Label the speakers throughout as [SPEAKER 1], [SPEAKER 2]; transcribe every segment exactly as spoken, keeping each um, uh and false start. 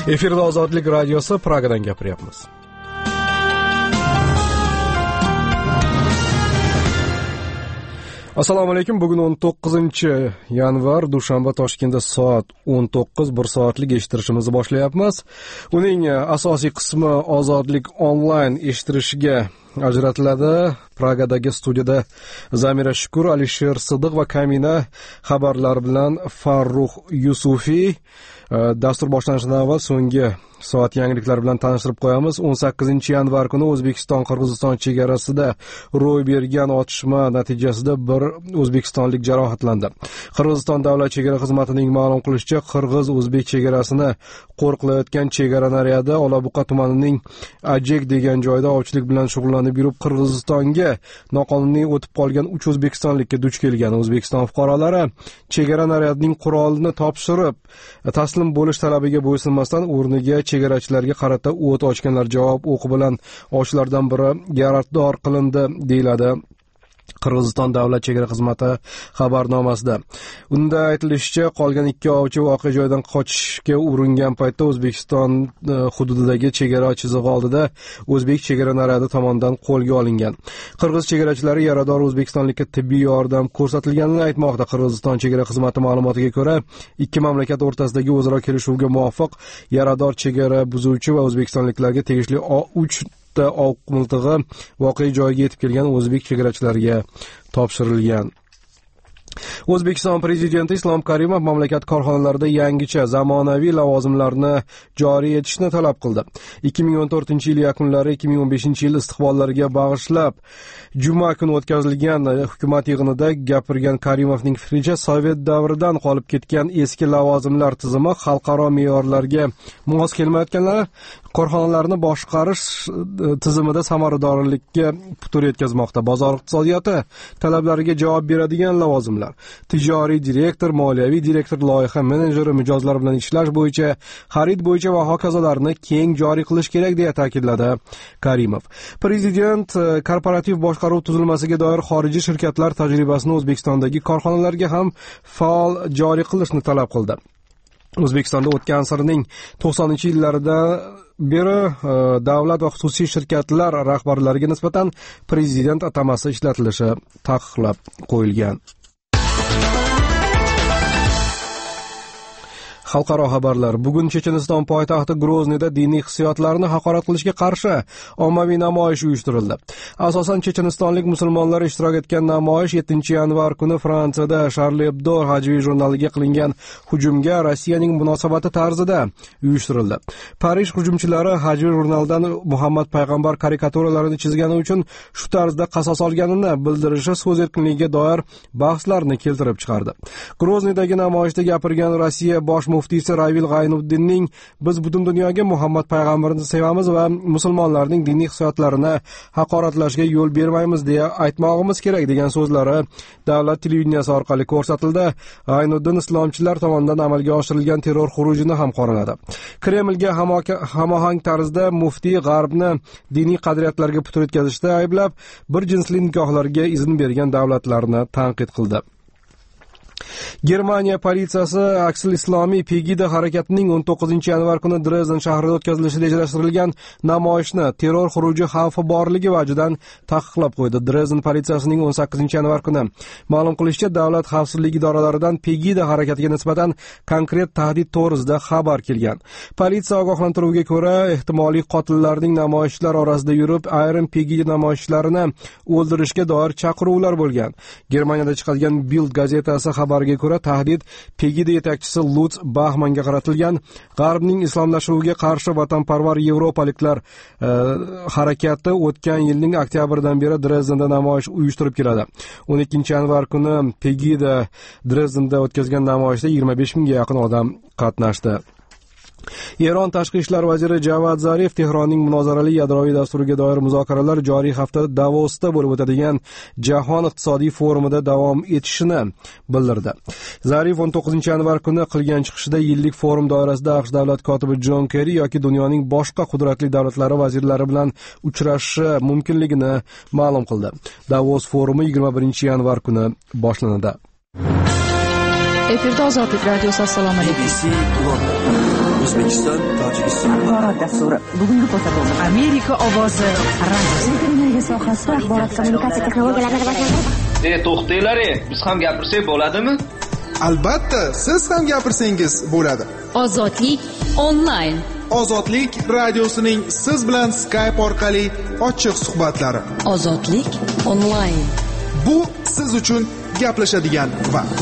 [SPEAKER 1] Efirda Ozodlik radiosi, Pragadan gapiryapmiz. Assalomu alaykum. Bugun o'n to'qqizinchi yanvar, dushanba. Toshkentda soat o'n to'qqiz, bir soatlik eshittirishimizni boshlayapmiz. Uning asosiy qismi Ozodlik onlayn eshittirishiga ajratiladi. Pragadagi studiyada Zamira Shukur, Alisher Sidiq va Kamina xabarlar bilan Farruh Yusufiy. Dastur boshlanishidan avval so'nggi soat yangiliklar bilan tanishtirib qo'yamiz. o'n sakkizinchi yanvar kuni O'zbekiston-Qirg'iziston chegarasida ro'y bergan otishma natijasida bir o'zbekistonlik jarohatlandi. Qirg'iziston davlat chegara xizmatining ma'lum qilishicha, qirg'iz-o'zbek chegarasini qo'riqlayotgan chegara naryadi Olabuqa tumanining Ajek degan joyda ovchilik bilan shug'ullanib yurib, Qirg'izistonga noqonuniy o'tib qolgan uch o'zbekistonlikka duch kelgan. O'zbekiston fuqarolari chegara naryadining qurolini topshirib, taslim bo'lish talabiga bo'ysunmasdan o'rniga chegarachilarga qarata o't ochganlar. Javob o'qi bilan ovchilardan biri yarador qilindi, deyiladi Qirg'iziston davlat chegara xizmati xabarnomasida. Unda aytilishicha, qolgan ikki ovchi voqea joyidan qochishga uringan paytda O'zbekiston hududidagi chegara chizig'i oldida o'zbek chegara naryadi tomonidan qo'lga olingan. Qirg'iz chegarachilari yarador o'zbekistonlikka tibbiy yordam ko'rsatilganini aytmoqda. Qirg'iziston chegara xizmati ma'lumotiga ko'ra, ikki mamlakat o'rtasidagi o'zaro kelishuvga muvofiq yarador chegara buzuvchi va o'zbekistonliklarga tegishli uch o'q miltig'i voqea joyiga yetib kelgan o'zbek chegarachilarga topshirilgan. O'zbekiston prezidenti Islom Karimov mamlakat korxonalarida yangicha zamonaviy lavozimlarni joriy etishni talab qildi. ikki ming o'n to'rtinchi yil yakunlari ikki ming o'n beshinchi yil istiqbollariga bag'ishlab juma kuni o'tkazilgan hukumat yig'inida gapirgan Karimovning fikricha, Sovet davridan qolib ketgan eski lavozimlar tizimi xalqaro me'yorlarga mos kelmayotganlari korxonalarni boshqarish tizimida samaradorlikka putur yetkazmoqda. Bozor iqtisodiyoti talablariga javob beradigan lavozimlar: tijoriy direktor, moliyaviy direktor, loyiha menejeri, mijozlar bilan ishlash bo'yicha, xarid bo'yicha va hokazolarni keng joriy qilish kerak, deya ta'kidladi Karimov. Prezident korporativ boshqaruv tuzilmasiga doir xorijiy shirkatlar tajribasini O'zbekistondagi korxonalarga ham faol joriy qilishni talab qildi. O'zbekistonda o'tgan asrning to'qsoninchi yillarida beri davlat va xususiy shirkatlar rahbarlariga nisbatan prezident atamasi ishlatilishi taqiqlab qo'yilgan. Xalqaro xabarlar. Bugun Checheniston poytaxti Grozniyda diniy hissiyotlarni haqorat qilishga qarshi ommaviy namoyish uyushtirildi. Asosan chechenistonlik musulmonlar ishtirok etgan namoyish yettinchi yanvar kuni Fransiyada Charlie Hebdo hajviy jurnaliga qilingan hujumga Rossiyaning munosabati tarzida uyushtirildi. Parij hujumchilari hajviy jurnaldan Muhammad payg'ambar karikaturalarini chizgani uchun shu tarzda qasos olganini bildirishi so'z erkinligiga doir bahslarni keltirib chiqardi. Grozniyadagi namoyishda gapirgan Rossiya bosh muftiysi Ravil G'aynuddinning "Biz butun dunyoga Muhammad payg'ambarni sevamiz va musulmonlarning diniy hissiyotlarini haqoratlashga yo'l bermaymiz" deya aytmog'imiz kerak, degan so'zlari davlat televideniyasi orqali ko'rsatildi. G'aynuddin islomchilar tomonidan amalga oshirilgan terror xurujini ham qoraladi. Kremlga hamohang tarzda muftiy G'arbni diniy qadriyatlarga putur yetkazishda ayblab, bir jinsli nikohlarga izn bergan davlatlarni tanqid qildi. Germaniya politsiyasi Aksil Islomiy Pegida harakatining o'n to'qqizinchi yanvar kuni Dresden shahrida o'tkazilishi rejalashtirilgan namoyishni terror xuruji xavfi borligi vajidan taqiqlab qo'ydi. Dresden politsiyasining o'n sakkizinchi yanvar kuni ma'lum qilishicha, davlat xavfsizlik idoralaridan Pegida harakatiga nisbatan konkret tahdid to'g'risida xabar kelgan. Politsiya ogohlantiruviga ko'ra, ehtimoliy qotillarning namoyishchilar orasida yurib, ayrim Pegida namoyishchilarini o'ldirishga doir chaqiruvlar bo'lgan. Germaniyada chiqadigan Bild gazetasi xabariga ko'ra, tahdid Pegida yetakchisi Lutz Bachmanga qaratilgan. G'arbning islomlashuviga qarshi vatanparvar yevropaliklar e, harakati o'tgan yilning oktyabridan beri Drezdenda namoyish uyushtirib keladi. o'n ikkinchi yanvar kuni Pegida Drezdenda o'tkazgan namoyishda yigirma besh mingga yaqin odam qatnashdi. Eron tashqi ishlar vaziri Javad Zarif Tehronning munozarali yadroviy dasturiga doir muzokaralar joriy hafta Davosda bo'lib o'tadigan Jahon iqtisodiy forumida davom etishini bildirdi. Zarif o'n to'qqizinchi yanvar kuni qilgan chiqishida yillik forum doirasida AQSh davlat kotibi Jon Kerri yoki dunyoning boshqa qudratli davlatlari vazirlari bilan uchrashishi mumkinligini ma'lum qildi. Davos forumi yigirma birinchi yanvar kuni boshlanadi.
[SPEAKER 2] Efirda Ozodlik radiosi. Assalomu alaykum. O'zbekiston, Tojikiston.
[SPEAKER 3] Axborot dasturi. Bugungi ko'rsatuv. Amerika ovozi radiosi. Televiziya sohasida axborot kommunikatsiya texnologiyalarini rivojlantirish.
[SPEAKER 4] E, to'xtanglar, biz ham gapirsak bo'ladimi?
[SPEAKER 5] Albatta, siz ham gapirsangiz bo'ladi.
[SPEAKER 6] Ozodlik onlayn.
[SPEAKER 5] Ozodlik radiosining siz bilan Skype orqali ochiq suhbatlari.
[SPEAKER 6] Ozodlik onlayn.
[SPEAKER 5] Bu siz uchun gaplashadigan vaqt.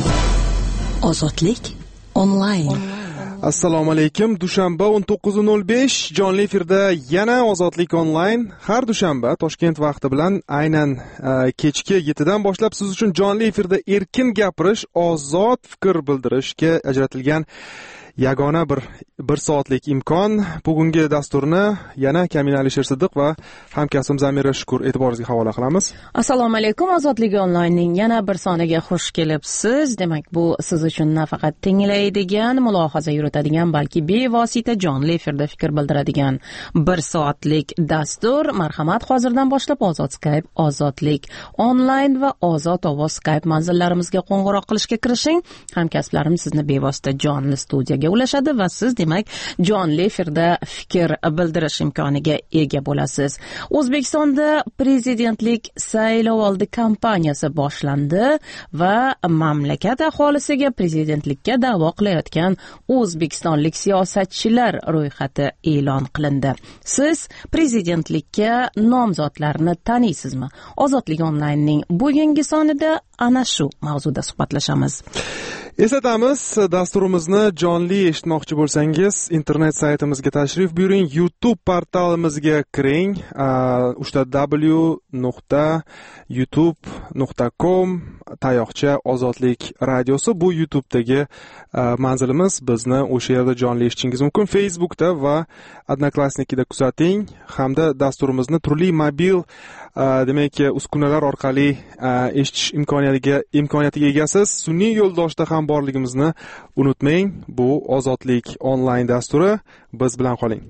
[SPEAKER 6] Ozodlik onlayn.
[SPEAKER 1] Assalomu alaykum. Dushanba o'n to'qqiz nol besh jonli efirda yana Ozodlik onlayn. Har dushanba Toshkent vaqti bilan aynan uh, kechki yettidan boshlab siz uchun jonli efirda erkin gapirish, ozod fikr bildirishga ajratilgan yagona bir bir soatlik imkon. Bugungi dasturni yana Kamina Alisher Siddiq va hamkasbim Zamira Shukur e'tiboringizga havola qilamiz.
[SPEAKER 7] Assalomu alaykum. Ozodlik onlaynning yana bir soniga xush kelibsiz. Demak, bu siz uchun nafaqat tinglaydigan, mulohaza yuritadigan, balki bevosita jonli efirda fikr bildiradigan bir soatlik dastur. Marhamat, hozirdan boshlab Ozod Skype, Ozodlik onlayn va Ozod ovoz Skype manzillarimizga qo'ng'iroq qilishga kirishing. Hamkasblarim sizni bevosita jonli studiyaga ulashadi va siz demak jonli efirda fikr bildirish imkoniga ega bo'lasiz. O'zbekistonda prezidentlik saylovoldi kampaniyasi boshlandi va mamlakat aholisiga prezidentlikka da'vo qilayotgan o'zbekistonlik siyosatchilar ro'yxati e'lon qilindi. Siz prezidentlikka nomzodlarni taniysizmi? Ozodlik onlaynning bugungi sonida ana shu mavzuda suhbatlashamiz.
[SPEAKER 1] Eslatamiz, dasturimizni jonli eshitmoqchi bo'lsangiz, internet saytimizga tashrif buyuring, YouTube portalimizga kiring. uchta w nuqta youtube nuqta com tayoqcha Ozodlik radiosi bu YouTube'dagi manzilimiz. Bizni o'sha yerda jonli eshitishingiz mumkin. Facebookda va Odnoklassnikida kuzating, hamda dasturimizni turli mobil demak uskunalar orqali eshitish imkoniyatiga imkoniyatiga egasiz. Sun'iy yo'ldoshda ham borligimizni unutmang. Bu Ozodlik onlayn dasturi. Biz bilan qoling.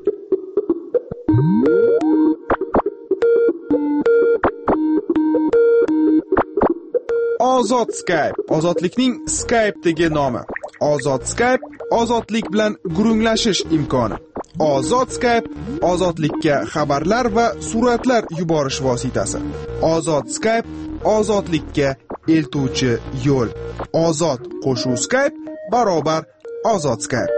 [SPEAKER 5] Ozod Skype, ozodlikning Skype'dagi nomi. Ozod Skype, ozodlik bilan gurunglashish imkoni. Ozod Skype, ozodlikka xabarlar va suratlar yuborish vositasi. Ozod Skype, ozodlikka eltuvchi yo'l. Ozod qo'shuv Skype barobar Ozod Skype.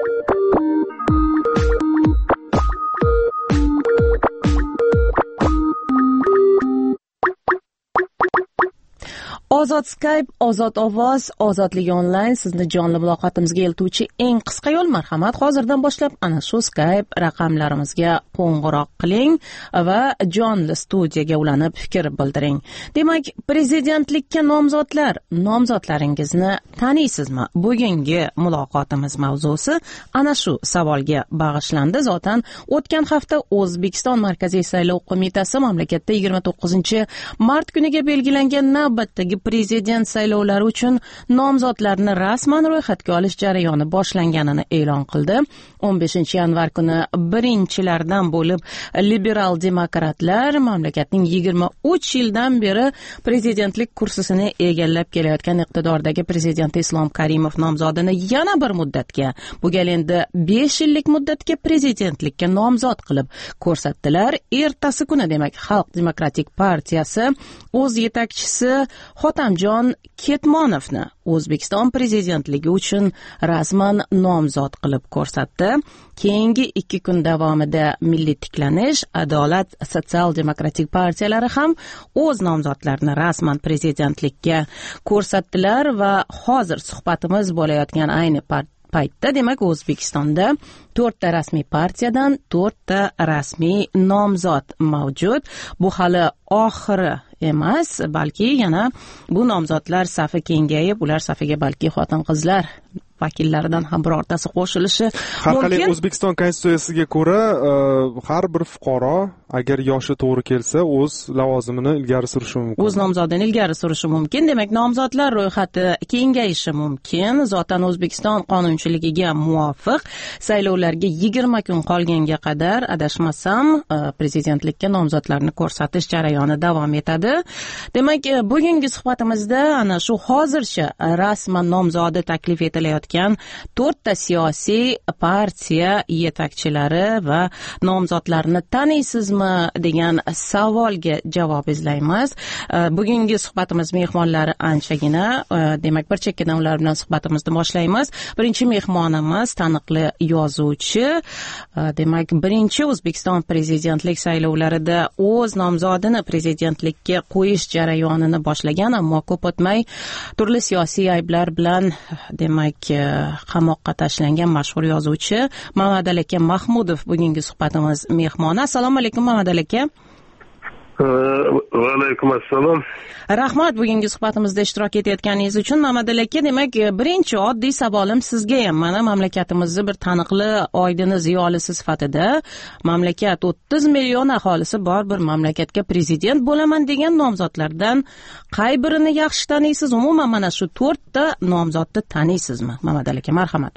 [SPEAKER 7] Ozod Skype, Ozod ovoz, Ozodlik onlayn sizni jonli muloqotimizga eltuvchi eng qisqa yo'l. Marhamat, hozirdan boshlab ana shu Skype raqamlarimizga qo'ng'iroq qiling va jonli studiyaga ulanib fikr bildiring. Demak, prezidentlikka nomzodlar, nomzodlaringizni taniysizmi? Bugungi muloqotimiz mavzusi ana shu savolga bag'ishlandi. Zotan o'tgan hafta O'zbekiston Markaziy saylov qo'mitasi mamlakatda yigirma to'qqizinchi mart kuniga belgilangan navbatdagi prezident saylovlari uchun nomzodlarni rasman ro'yxatga olish jarayoni boshlanganini e'lon qildi. o'n beshinchi yanvar kuni birinchilardan bo'lib liberal demokratlar mamlakatning yigirma uch yildan beri prezidentlik kursisini egallab kelayotgan iqtidordagi prezident Islom Karimov nomzodini yana bir muddatga, bu gal endi besh yillik muddatga prezidentlikka nomzod qilib ko'rsatdilar. Ertasi kuni demak Xalq demokratik partiyasi o'z yetakchisi Hotamjon Ketmonovni O'zbekiston prezidentligi uchun rasman nomzod qilib ko'rsatdi. Keyingi ikki kun davomida Milliy tiklanish, Adolat, Sotsial demokratik partiyalari ham o'z nomzodlarini rasman prezidentlikka ko'rsatdilar va hozir suhbatimiz bo'layotgan ayni paytda demak O'zbekistonda to'rtta rasmiy partiyadan to'rtta rasmiy nomzod mavjud. Bu hali oxiri emas, balki yana bu nomzodlar safi kengayib, ular safiga balki xotin-qizlar vakillaridan ham birortasi qo'shilishi mumkin.
[SPEAKER 1] Har qalay O'zbekiston konstitutsiyasiga ko'ra har bir fuqaro agar yoshi to'g'ri kelsa o'z lavozimini ilgari surishi mumkin.
[SPEAKER 7] O'z nomzodini ilgari surishi mumkin. Demak, nomzodlar ro'yxati kengayishi mumkin. Zotan O'zbekiston qonunchiligiga muvofiq saylovlarga yigirma kun qolganga qadar adashmasam prezidentlikka nomzodlarni ko'rsatish jarayoni davom etadi. Demak, bugungi suhbatimizda ana shu hozircha rasman nomzodi taklif etilayotgan etgan to'rtta siyosiy partiya yetakchilari va nomzodlarini taniysizmi degan savolga javob izlaymiz. Bugungi suhbatimiz mehmonlari anchagina, demak bir chekkadan ular bilan suhbatimizni boshlaymiz. Birinchi mehmonimiz taniqli yozuvchi, demak birinchi O'zbekiston prezidentlik saylovlarida o'z nomzodini prezidentlikka qo'yish jarayonini boshlagan, ammo ko'p o'tmay turli siyosiy ayblar bilan demak qamoqqa tashlangan mashhur yozuvchi Mamad aka Mahmudov bugungi suhbatimiz mehmoni. Assalomu alaykum Mamad aka.
[SPEAKER 2] Va alaykum assalom.
[SPEAKER 7] Rahmat bugungi suhbatimizda ishtirok etayotganingiz uchun. Mamad aka, demak birinchi oddiy savolim sizga ham. Mana mamlakatimizni bir taniqli oydini ziyolisi sifatida mamlakat o'ttiz million aholisi bor bir mamlakatga prezident bo'laman degan nomzodlardan qay birini yaxshi taniysiz? Umuman mana shu to'rtta nomzodni taniysizmi? Mamad aka, marhamat.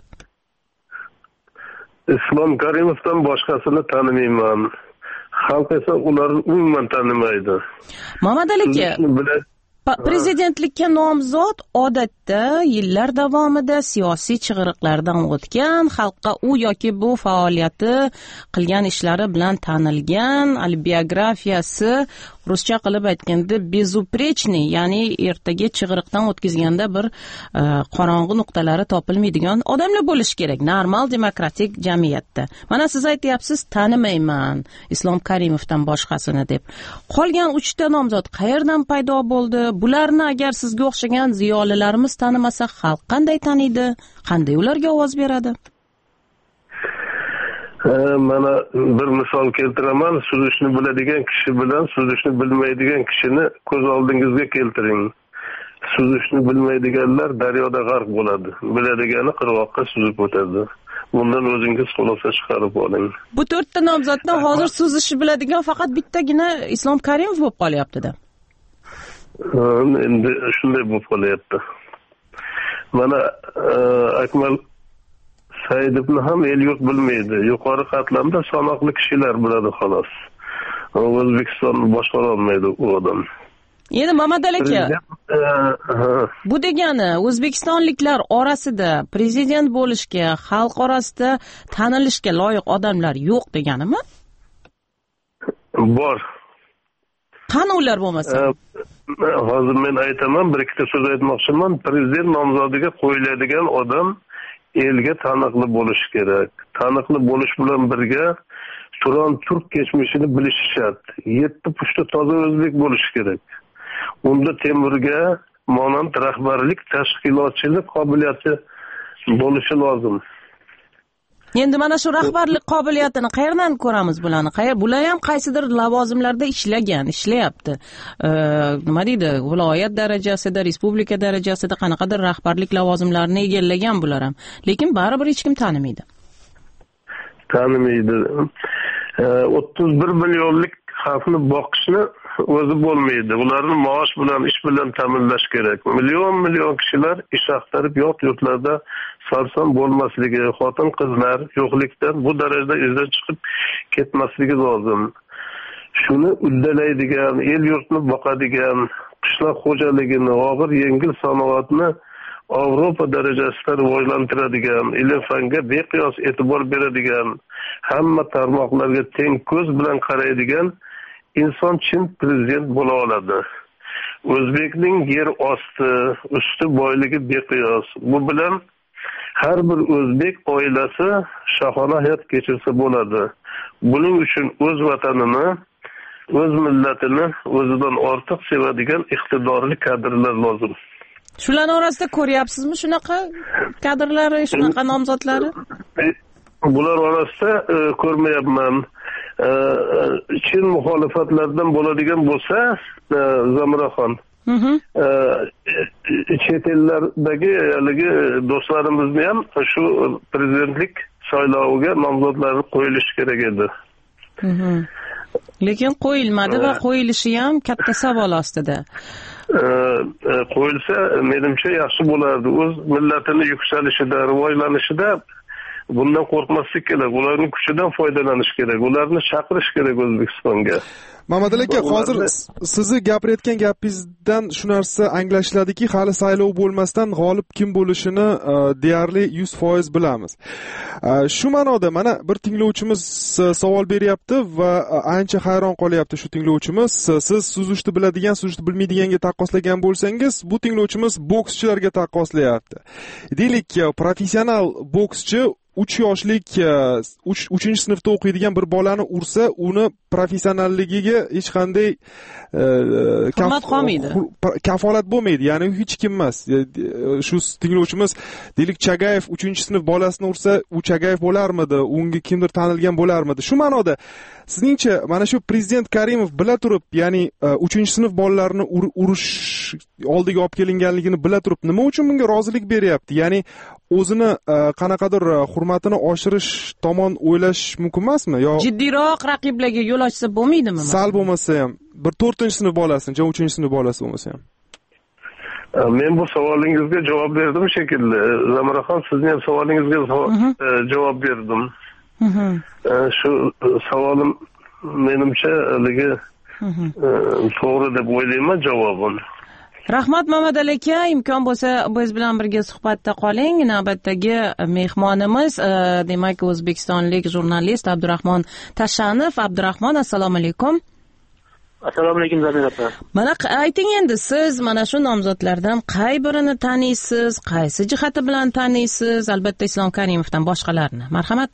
[SPEAKER 2] Islom Karimovdan boshqasini tanimayman. Xalq esa ularni umuman tanimaydi.
[SPEAKER 7] Mamad aka, prezidentlikka nomzod odatda yillar davomida siyosiy chig'iriqlardan o'tgan, xalqqa u yoki bu faoliyati, qilgan ishlari bilan tanilgan, biografiyasi ruscha qilib aytganda bezuprechniy, ya'ni ertaga chig'iriqdan o'tkazganda bir e, qorong'u nuqtalari topilmaydigan odamlar bo'lishi kerak normal demokratik jamiyatda. Mana siz aytyapsiz tanimayman Islom Karimovdan boshqasini deb. Qolgan uchta nomzod qayerdan paydo bo'ldi? Bularni agar sizga o'xshagan ziyolilarimiz tanimasa, xalq qanday taniydi? Qanday ularga ovoz beradi?
[SPEAKER 2] Mana bir misol keltiraman. Suzishni biladigan kishi bilan suzishni bilmaydigan kishini ko'z oldingizga keltiring. Suzishni bilmaydiganlar daryoda g'arq bo'ladi. Biladigani qirg'oqqa suzib o'tadi. Bundan o'zingiz xulosa chiqarib oling.
[SPEAKER 7] Bu to'rtta nomzoddan hozir suzishni biladigan faqat bittagina Islom Karimov bo'lib qolyapti-da.
[SPEAKER 2] Endi shunday bo'lib qolyapti. Mana Akmal Saidovni ham el yurt bilmaydi. Yuqori qatlamda sanoqli kishilar biladi xolos. O'zbekistonni boshqara olmaydi u odam.
[SPEAKER 7] Endi Mamad aka, bu degani o'zbekistonliklar orasida prezident bo'lishga, xalq orasida tanilishga loyiq odamlar yo'q deganimi?
[SPEAKER 2] Bor.
[SPEAKER 7] Qani ular bo'lmasa?
[SPEAKER 2] Hozir men aytaman, bir ikkita so'z aytmoqchiman. Prezident nomzodiga qo'yiladigan odam elga taniqli bo'lishi kerak. Taniqli bo'lish bilan birga Turon turk kechmishini bilishi shart. Yetti pushta toza o'zbek bo'lishi kerak. Unda Temurga monand rahbarlik, tashkilotchilik qobiliyati bo'lishi lozim.
[SPEAKER 7] Endi mana shu rahbarlik qobiliyatini qayerdan ko'ramiz bularni? Qayer bular ham qaysidir lavozimlarda ishlagan, ishlayapti. E, nima deydi? Viloyat darajasida, respublika darajasida qanaqadir rahbarlik lavozimlarini egallagan bular ham. Lekin baribir hech kim tanimaydi.
[SPEAKER 2] Tanimaydi. E, o'ttiz bir millionlik xalqni boqishni o'zi bo'lmaydi. Ularni maosh bilan, ish bilan ta'minlash kerak. Million million kishilar ish axtarib yot yurtlarda sarson bo'lmasligi, xotin qizlar yo'qlikdan bu darajada izdan chiqib ketmasligi lozim. Shuni uddalaydigan, el yurtni boqadigan, qishloq xo'jaligini, og'ir yengil sanoatni Avropa darajasida rivojlantiradigan, ilm fanga beqiyos e'tibor beradigan, hamma tarmoqlarga teng ko'z bilan qaraydigan inson chin prezident bo'la oladi. O'zbekning yer osti, usti boyligi beqiyos. Bu bilan har bir o'zbek oilasi shahona hayot kechirsa bo'ladi. Buning uchun o'z vatanini, o'z millatini o'zidan ortiq sevadigan iqtidorli kadrlar lozim.
[SPEAKER 7] Shular orasida ko'ryapsizmi shunaqa kadrlari, shunaqa nomzodlari?
[SPEAKER 2] Bular orasida e, ko'rmayapman. E, chin muxolifatlardan bo'ladigan bo'lsa, e, Zamiraxon. Mhm. E, chet ellardagi haligi do'stlarimizni ham shu prezidentlik sayloviga nomzodlari qo'yilishi kerak edi.
[SPEAKER 7] Mhm. Lekin qo'yilmadi va qo'yilishi ham katta savol ostida.
[SPEAKER 2] Qo'yilsa menimcha yaxshi bo'lardi. O'z millatini yuksalishida, rivojlanishida bundan qo'rqmaslik kerak, ularning kuchidan foydalanish kerak, ularni chaqirish kerak O'zbekistonga.
[SPEAKER 5] Mamadali aka, hozir sizni gapirayotgan gapingizdan shu narsa anglashiladiki, hali saylov bo'lmasdan g'olib kim bo'lishini deyarli yuz foiz bilamiz. Shu ma'noda mana bir tinglovchimiz savol beryapti va ancha hayron qolyapti shu tinglovchimiz. Siz suzishni biladigan, suzishni bilmaydiganga taqqoslagan bo'lsangiz, bu tinglovchimiz bokschilarga taqqoslayapti. Deylik, professional bokschi uch yoshlik uchinchi sinfda o'qiydigan bir bolani ursa, uni professionalligiga hech qanday
[SPEAKER 7] hurmat qolmaydi.
[SPEAKER 5] Kafolat bo'lmaydi. Ya'ni hech kim emas. Shu tinglovchimiz deylik Chagayev uchinchi sinf bolasini ursa, u Chagayev bo'larmidi? Unga kimdir tanilgan bo'larmidi? Shu ma'noda sizningcha mana shu prezident Karimov bila turib, ya'ni uchinchi sinf bolalarini urish oldiga olib kelinganligini bila turib, nima uchun bunga rozilik beryapti? Ya'ni o'zini qanaqadir hurmatini oshirish tomon o'ylash mumkin emasmi? Yo
[SPEAKER 7] jiddiyroq raqiblarga yo'l ochsa bo'lmaydimi?
[SPEAKER 5] Sal bo'lmasa ham bir to'rtinchi sinf bolasi, jo uchinchi sinf bolasi bo'lmasa ham.
[SPEAKER 2] Men bu savolingizga javob berdim shekilli. Zamiraxon, sizning ham savolingizga javob berdim. Shu savolim menimcha haligi to'g'ri deb o'ylayman javobim.
[SPEAKER 7] Rahmat Mamadali aka, imkon bo'lsa biz bilan birga suhbatda qoling. Navbatdagi mehmonimiz demak o'zbekistonlik jurnalist Abdurahmon Tashanov. Abdurahmon, assalomu alaykum.
[SPEAKER 8] Assalomu alaykum Zamira opa.
[SPEAKER 7] Mana ayting endi, siz mana shu nomzodlardan qay birini taniysiz, qaysi jihati bilan taniysiz? Albatta Islom Karimovdan boshqalarni. Marhamat.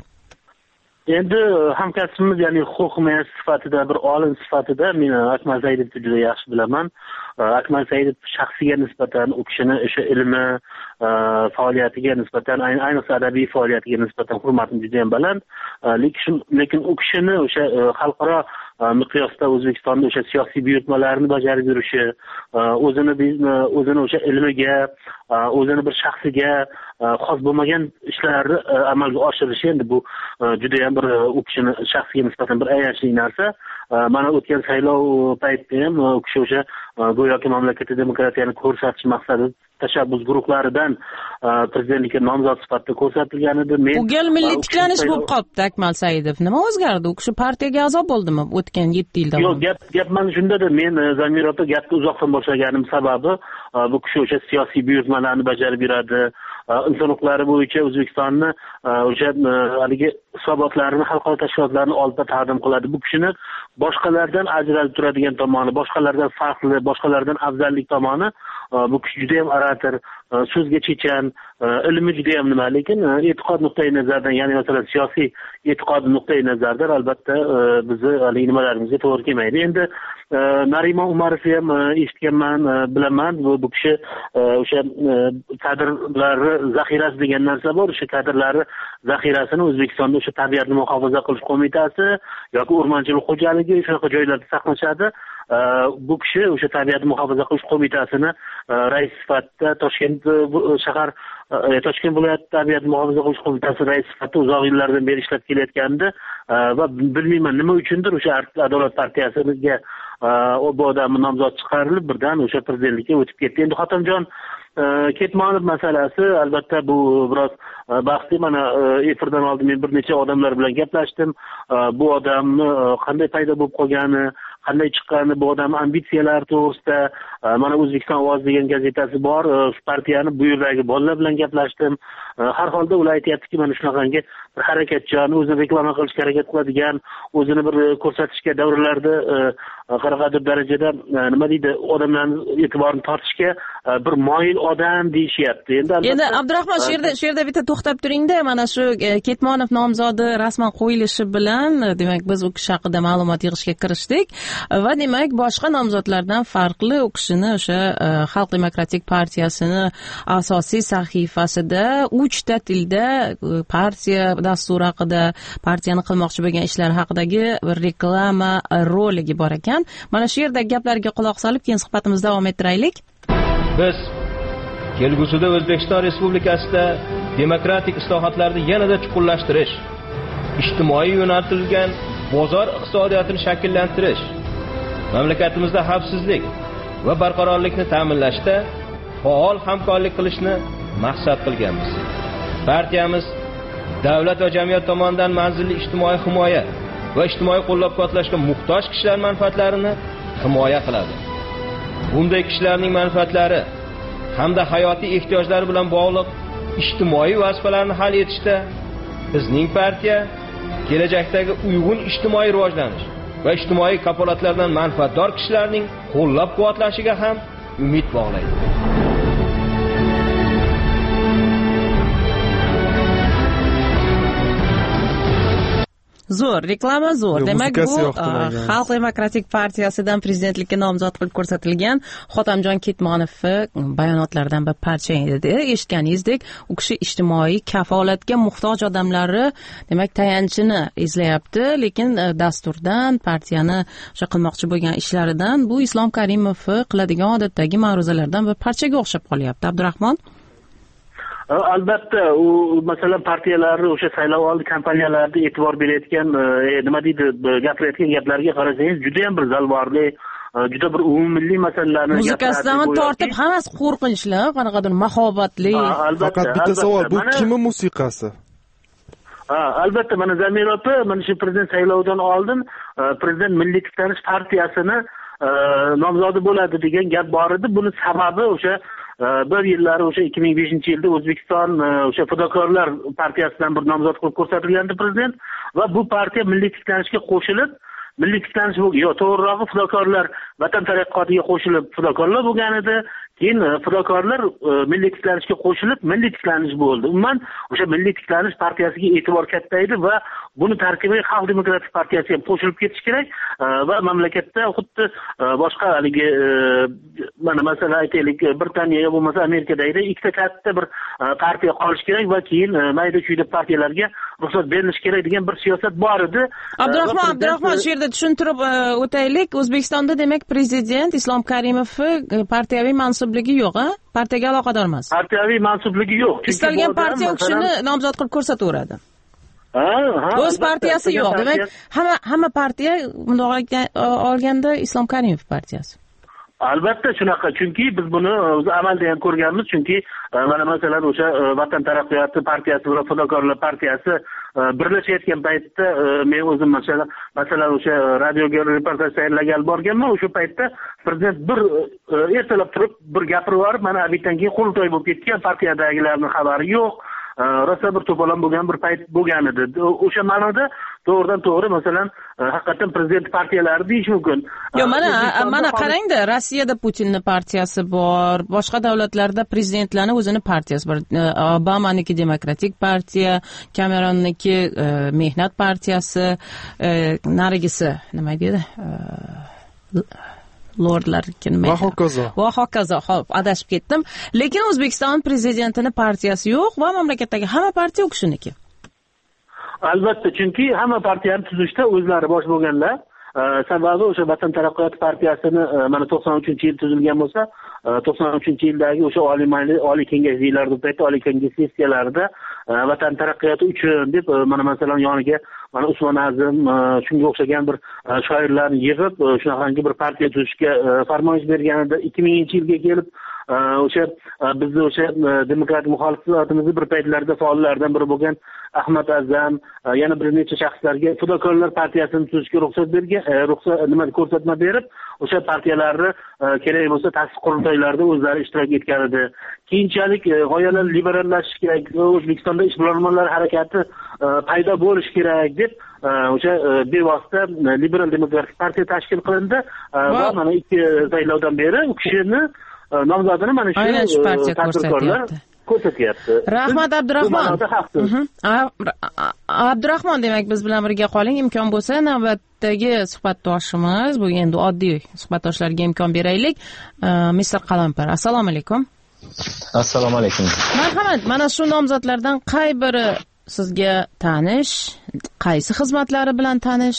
[SPEAKER 8] Endi hamkasbimiz, ya'ni huquq himoyasi sifatida, bir olim sifatida men Akmal Saidovni juda yaxshi bilaman. Akmal Saidov shaxsiga nisbatan, u kishini o'sha ilmi, faoliyatiga nisbatan, ayniqsa adabiy faoliyatiga nisbatan hurmatim juda ham baland. Lekin lekin u kishini o'sha xalqaro miqyosda O'zbekistonda o'sha siyosiy buyurtmalarni bajarib yurishi, o'zini o'zini o'sha ilmiga, o'zini bir shaxsiga xos bo'lmagan ishlarni amalga oshirishi, endi bu juda ham bir u kishini shaxsiga nisbatan bir ayanchli narsa. Mana o'tgan saylov paytida ham u kishi o'sha go'yoki mamlakatda demokratiyani ko'rsatish maqsadida tashabbus guruhlaridan prezidentlikka nomzod sifatida ko'rsatilgan edi. Men
[SPEAKER 7] bu gal milliy tiklanish bo'lib qolibdi. Akmal Saidov nima o'zgardi? U kishi partiyaga a'zo bo'ldimi o'tgan yetti yil davomida?
[SPEAKER 8] Yo'q, gap gap mana shundada. Men Zamira opa gapni uzoqdan boshlaganim sababi bu kishi o'sha siyosiy buyurtmalarni bajarib yuradi. Inson huquqlari bo'yicha O'zbekistonni o'sha haligi hisobotlarini xalqaro tashkilotlarning oldida taqdim qiladi. Bu kishini boshqalardan ajralib turadigan tomoni, boshqalardan farqli, boshqalardan afzallik tomoni, bu kishi juda ham orator, so'zga chechan, ilmi juda ham nima, lekin e'tiqod nuqtai nazaridan, ya'ni masalan siyosiy e'tiqod nuqtai nazaridan albatta bizni haligi nimalarimizga to'g'ri kelmaydi. Endi Narimon Umarovni ham eshitganman, bilaman. Bu, bu kishi o'sha kadrlari zaxirasi degan narsa bor. O'sha kadrlari zaxirasini O'zbekistonda o'sha tabiatni muhofaza qilish qo'mitasi yoki o'rmonchilik xo'jaligi shunaqa joylarda saqlashadi. Bu kishi o'sha tabiatni muhofaza qilish qo'mitasini rais sifatida Toshkent shahar Toshkent viloyat tabiat muhofaza qilish qo'mitasi rais sifatida uzoq yillardan beri ishlab kelayotgandi va bilmayman nima uchundir o'sha Adolat partiyasiga bu odam nomzod chiqarilib birdan o'sha prezidentlikka o'tib ketdi. Endi Xotamjon Ketmonov masalasi albatta bu biroz bahsli. Mana efirdan oldin men bir necha odamlar bilan gaplashdim. Bu odamni qanday paydo bo'lib qolgani, qanday chiqqani, bu odam ambitsiyalari to'g'risida mana O'zbekiston ovozi degan gazetasi bor, shu partiyani bu yerdagi bolalar bilan gaplashdim. Har holda ular aytayaptiki, mana shunaqangi bir harakatchan, o'zini reklama qilishga harakat qiladigan, o'zini bir ko'rsatishga davralarda qanaqadir darajada nima deydi, odamlarning e'tiborini tortishga bir moyil odam deyishyapti.
[SPEAKER 7] Endi endi Abdurahmon, shu yerda shu yerda bitta to'xtab turingda. Mana shu Ketmonov nomzodi rasman qo'yilishi bilan demak biz u kishi haqida ma'lumot yig'ishga kirishdik va demak boshqa nomzodlardan farqli u kishini o'sha Xalq demokratik partiyasini asosiy sahifasida uchta tilda partiya dasturi haqida, partiyani qilmoqchi bo'lgan ishlari haqidagi bir reklama roligi bor ekan. Mana shu yerdagi gaplarga quloq solib, keyin suhbatimizni davom ettiraylik.
[SPEAKER 9] Biz kelgusida O'zbekiston Respublikasida demokratik islohotlarni yanada chuqurlashtirish, ijtimoiy yo'naltirilgan bozor iqtisodiyotini shakllantirish, mamlakatimizda xavfsizlik va barqarorlikni ta'minlashda faol hamkorlik qilishni maqsad qilganmiz. Partiyamiz davlat va jamiyat tomonidan manzilli ijtimoiy himoya va ijtimoiy qo'llab-quvvatlashga muhtoj kishilar manfaatlarini himoya qiladi. Bunday kishilarning manfaatlari hamda hayotiy ehtiyojlari bilan bog'liq ijtimoiy vazifalarni hal etishda bizning partiya kelajakdagi uyg'un ijtimoiy rivojlanish va ijtimoiy kafolatlardan manfaatdor kishilarning qo'llab-quvvatlashiga ham umid bog'laydi.
[SPEAKER 7] Zo'r, reklama zo'r. Demak, bu Xalq demokratik partiyasidan prezidentlikka nomzod qilib ko'rsatilgan Xotamjon Ketmonovning bayonotlaridan bir parcha edi. Eshitganingizdek, u kishi ijtimoiy kafolatga muhtoj odamlarni, demak, tayanchini izlayapti, lekin dasturdan, partiyani o'sha qilmoqchi bo'lgan ishlaridan bu Islom Karimov qiladigan odatdagi ma'ruzalardan bir parchaga o'xshab qolyapti. Abdurahmon?
[SPEAKER 8] Albatta, u masalan partiyalarni o'sha saylovoldi kampaniyalarida e'tibor berayotgan, nima deydi, gapirayotgan gaplarga qarasangiz, juda ham bir zalvorli, juda bir umummilliy masalalarni
[SPEAKER 7] muzikasidan tortib hammasi qo'rqinchli, qanaqadir mahobatli.
[SPEAKER 5] Faqat bitta savol, bu kimning musiqasi?
[SPEAKER 8] Ha, albatta, mana Zamir opa, mana shu prezident saylovidan oldin prezident Milliy tiklanish partiyasini nomzodi bo'ladi degan gap bor edi. Buni sababi o'sha bir yillari o'sha ikki ming beshinchi yilda O'zbekiston o'sha Fidokorlar partiyasidan bir nomzod qilib ko'rsatilgandi prezident va bu partiya Milliy tiklanishga qo'shilib, Milliy tiklanish yo to'g'rirog'i Fidokorlar Vatan taraqqiyotiga qo'shilib Fidokorlar bo'lgan edi. Keyin Fidokorlar Milliy tiklanishga qo'shilib Milliy tiklanish bo'ldi. Umuman o'sha Milliy tiklanish partiyasiga e'tibor katta edi va buni tarkibiga Xalq demokratik partiyasi ham qo'shilib ketish kerak va mamlakatda xuddi boshqa haligi mana masalan aytaylik Britaniya bo'lmasa Amerikadagi ikkita katta bir partiya qolish kerak va keyin mayda-chuyda partiyalarga ruxsat berilishi kerak degan bir siyosat bor edi.
[SPEAKER 7] Abdurahmon, Abdurahmon shu yerda tushuntirib o'taylik. O'zbekistonda demak prezident Islom Karimov partiyaviy mansubligi yo'q, a? Partiyaga aloqador emas.
[SPEAKER 8] Partiyaviy mansubligi yo'q.
[SPEAKER 7] Istalgan partiya u kishini nomzod qilib ko'rsataveradi.
[SPEAKER 8] Ha, ha.
[SPEAKER 7] O'z partiyasi yo'q. Demak, hamma hamma partiya bundoq olganda Islom Karimov partiyasi.
[SPEAKER 8] Albatta shunaqa, chunki biz buni o'zi amalda ham ko'rganmiz, chunki mana masalan o'sha Vatan taraqqiyoti partiyasi va Fidokorlar partiyasi birlashayotgan paytda men o'zim masalan masalan o'sha radioga reportaj tayyorlagan borganman. O'sha paytda prezident bir ertalab turib bir gapirib yuborib, mana abitdan keyin qurultoy bo'lib ketgan, partiyadagilarning xabari yo'q. Rosa bir to'polon bo'lgan bir payt bo'lgan edi. O'sha ma'noda to'g'ridan to'g'ri masalan haqiqatan prezident partiyalari deyish mumkin.
[SPEAKER 7] Yo, mana mana qarangda, Rossiyada Putinning partiyasi bor, boshqa davlatlarda prezidentlarning o'zini partiyasi bor. Obamaniki demokratik partiya, Cameronniki mehnat partiyasi, narigisi nima deydi? Lordlar
[SPEAKER 5] va hokazo.
[SPEAKER 7] Va hokazo. Xo'p, adashib ketdim. Lekin O'zbekiston prezidentining partiyasi yo'q va mamlakatdagi hamma partiya u kishiniki.
[SPEAKER 8] Albatta, chunki hamma partiyani tuzishda o'zlari bosh bo'lganlar. Sababi o'sha Vatan taraqqiyoti partiyasini mana to'qson uchinchi yil tuzilgan bo'lsa, to'qson uchinchi yildagi o'sha oliy majlis, oliy kengash deyiladi, paytda oliy kengash sessiyalarida Vatan taraqqiyoti uchun deb mana masalan yoniga mana Usmon Azim shunga o'xshagan bir shoirlarni yig'ib shunaqangi bir partiya tuzishga farmoyish berganida ikki minginchi yilga kelib o'sha bizni o'sha demokratik muxolifatimizni bir paytlarda faollardan biri bo'lgan Ahmad Azam yana bir necha shaxslarga Fidokorlar partiyasini tuzishga ruxsat bergan, ruxsat nima ko'rsatma berib, o'sha partiyalarni kerak bo'lsa ta'sis qurultoylarida o'zlari ishtirok etgan edi. Keyinchalik g'oyalar liberallashish kerak, O'zbekistonda ishbilarmonlar harakati paydo bo'lish kerak deb o'sha bevosita liberal demokratik partiya tashkil qilindi va mana ikki saylovdan beri u kishini nomzodini mana shu
[SPEAKER 7] partiya
[SPEAKER 8] tadbirkorlar ko'rsatyapti.
[SPEAKER 7] Rahmat Abdurahmon. Abdurahmon, demak biz bilan birga qoling. Imkon bo'lsa navbatdagi suhbatdoshimiz, bu endi oddiy suhbatdoshlarga imkon beraylik. mister Qalampir, assalomu alaykum.
[SPEAKER 10] Assalomu alaykum.
[SPEAKER 7] Marhamat, mana shu nomzodlardan qay biri sizga tanish, qaysi xizmatlari bilan tanish?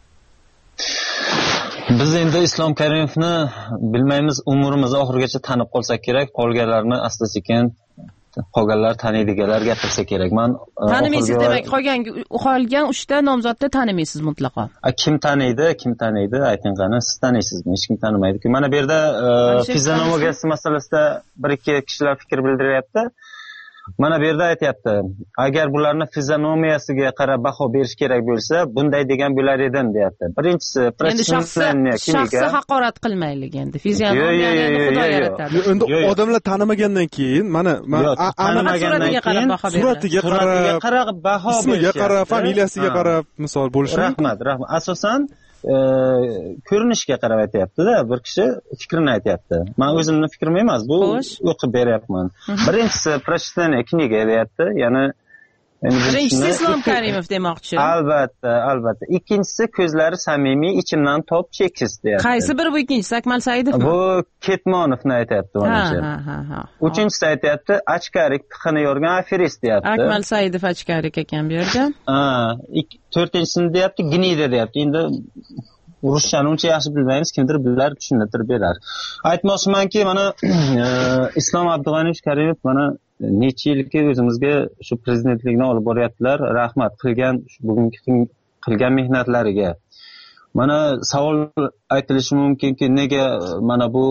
[SPEAKER 10] Biz endi Islom Karimovni bilmaymiz, umrimiz oxirigacha tanib qolsak kerak, qolganlarni asta-sekin qolganlar taniydiganlar gapirsa kerak. Men
[SPEAKER 7] tanimaysiz demak, qolgan qolgan uchta nomzodni tanimaysiz mutlaqo.
[SPEAKER 10] Kim taniydi, kim taniydi? Ayting qani, siz taniysizmi? Hech kim tanimaydi-ku. Mana bu yerda fizionomiyasi masalasida bir ikki kishilar fikr bildiryapti. mana bu yerda aytyapti, agar bularni fizionomiyasiga qarab baho berish kerak bo'lsa, bunday degan bo'lar edim, deyapti. Birinchisi,
[SPEAKER 7] endi shaxsga haqorat qilmaylik endi. Fizionomiyani endi Xudo yaratadi.
[SPEAKER 5] Endi odamlar tanimagandan keyin, mana
[SPEAKER 10] tanimagandan keyin
[SPEAKER 5] suratiga
[SPEAKER 10] qarab baho berish,
[SPEAKER 5] ismiga qarab, familiyasiga qarab misol bo'lishi mumkin.
[SPEAKER 10] Rahmat, rahmat. Asosan ko'rinishga qarab aytyapti-da, bir kishi fikrini aytyapti. Men o'zimning fikrim emas, bu o'qib beryapman. Birinchisi прочтение kniga deyapti, ya'ni
[SPEAKER 7] birinchisi Islom Karimov demoqchi.
[SPEAKER 10] Albatta, albatta. Ikkinchisi ko'zlari samimiy, ichimdan top cheksiz deyapti.
[SPEAKER 7] Qaysi biri bu ikkinchisi? Akmal Saidovmi?
[SPEAKER 10] Bu Ketmonovni aytyapti menimcha.
[SPEAKER 7] Ha, ha, ha.
[SPEAKER 10] Uchinchisi aytyapti, achkarik tixini yorgan aferist deyapti.
[SPEAKER 7] Akmal Saidov achkarik ekan bu yerda.
[SPEAKER 10] Ha, to'rtinchisini deyapti, gnida deyapti. Endi ruschani uncha yaxshi bilmaymiz, kimdir bilar, tushuntirib berar. Aytmoqchimanki, mana Islom Abdug'aniyevich Karimov mana necha yilki o'zimizga shu prezidentlikni olib boryaptilar. Rahmat qilgan bugungi qilgan mehnatlariga. Mana savol aytilishi mumkinki, nega mana bu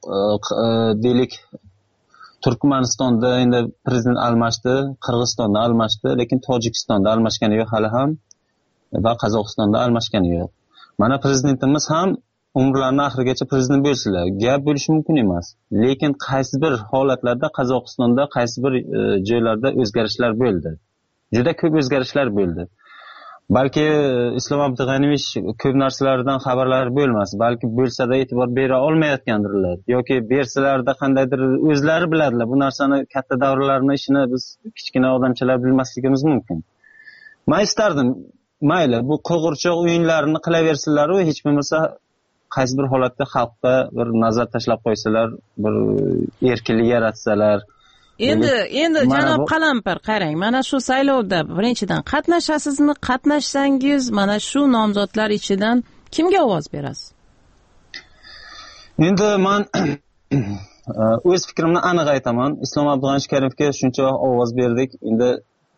[SPEAKER 10] deylik Turkmanistonda endi prezident almashdi, Qirg'izistonda almashdi, lekin Tojikistonda almashgani yo'q hali ham va Qozog'istonda almashgani yo'q. Mana prezidentimiz ham umrlarini oxirigacha prezident bo'lsalar, gap bo'lishi mumkin emas. Lekin qaysi bir holatlarda Qozog'istonda qaysi bir joylarda o'zgarishlar bo'ldi. Juda ko'p o'zgarishlar bo'ldi. Balki Islom Abdug'aniyevich ko'p narsalardan xabarlari bo'lmas, balki bo'lsa-da e'tibor bera olmayotgandirlar yoki bersalarda qandaydir o'zlari biladilar. Bu narsani katta davrlarning ishini biz kichkina odamchalar bilmasligimiz mumkin. Men istardim, mayli, bu qo'g'irchoq o'yinlarini qilaversinlar u hech bo'lmasa qaysi bir holatda xalqqa bir nazar tashlab qo'ysalar, bir erkinlik yaratsalar.
[SPEAKER 7] Endi endi janob Qalampir, qarang, mana shu saylovda birinchidan qatnashasizmi? Qatnashsangiz, mana shu nomzodlar ichidan kimga ovoz berasiz?
[SPEAKER 10] Endi men o'z fikrimni aniq aytaman. Islom Abdug'aniyevich Karimovga shuncha ovoz berdik. Endi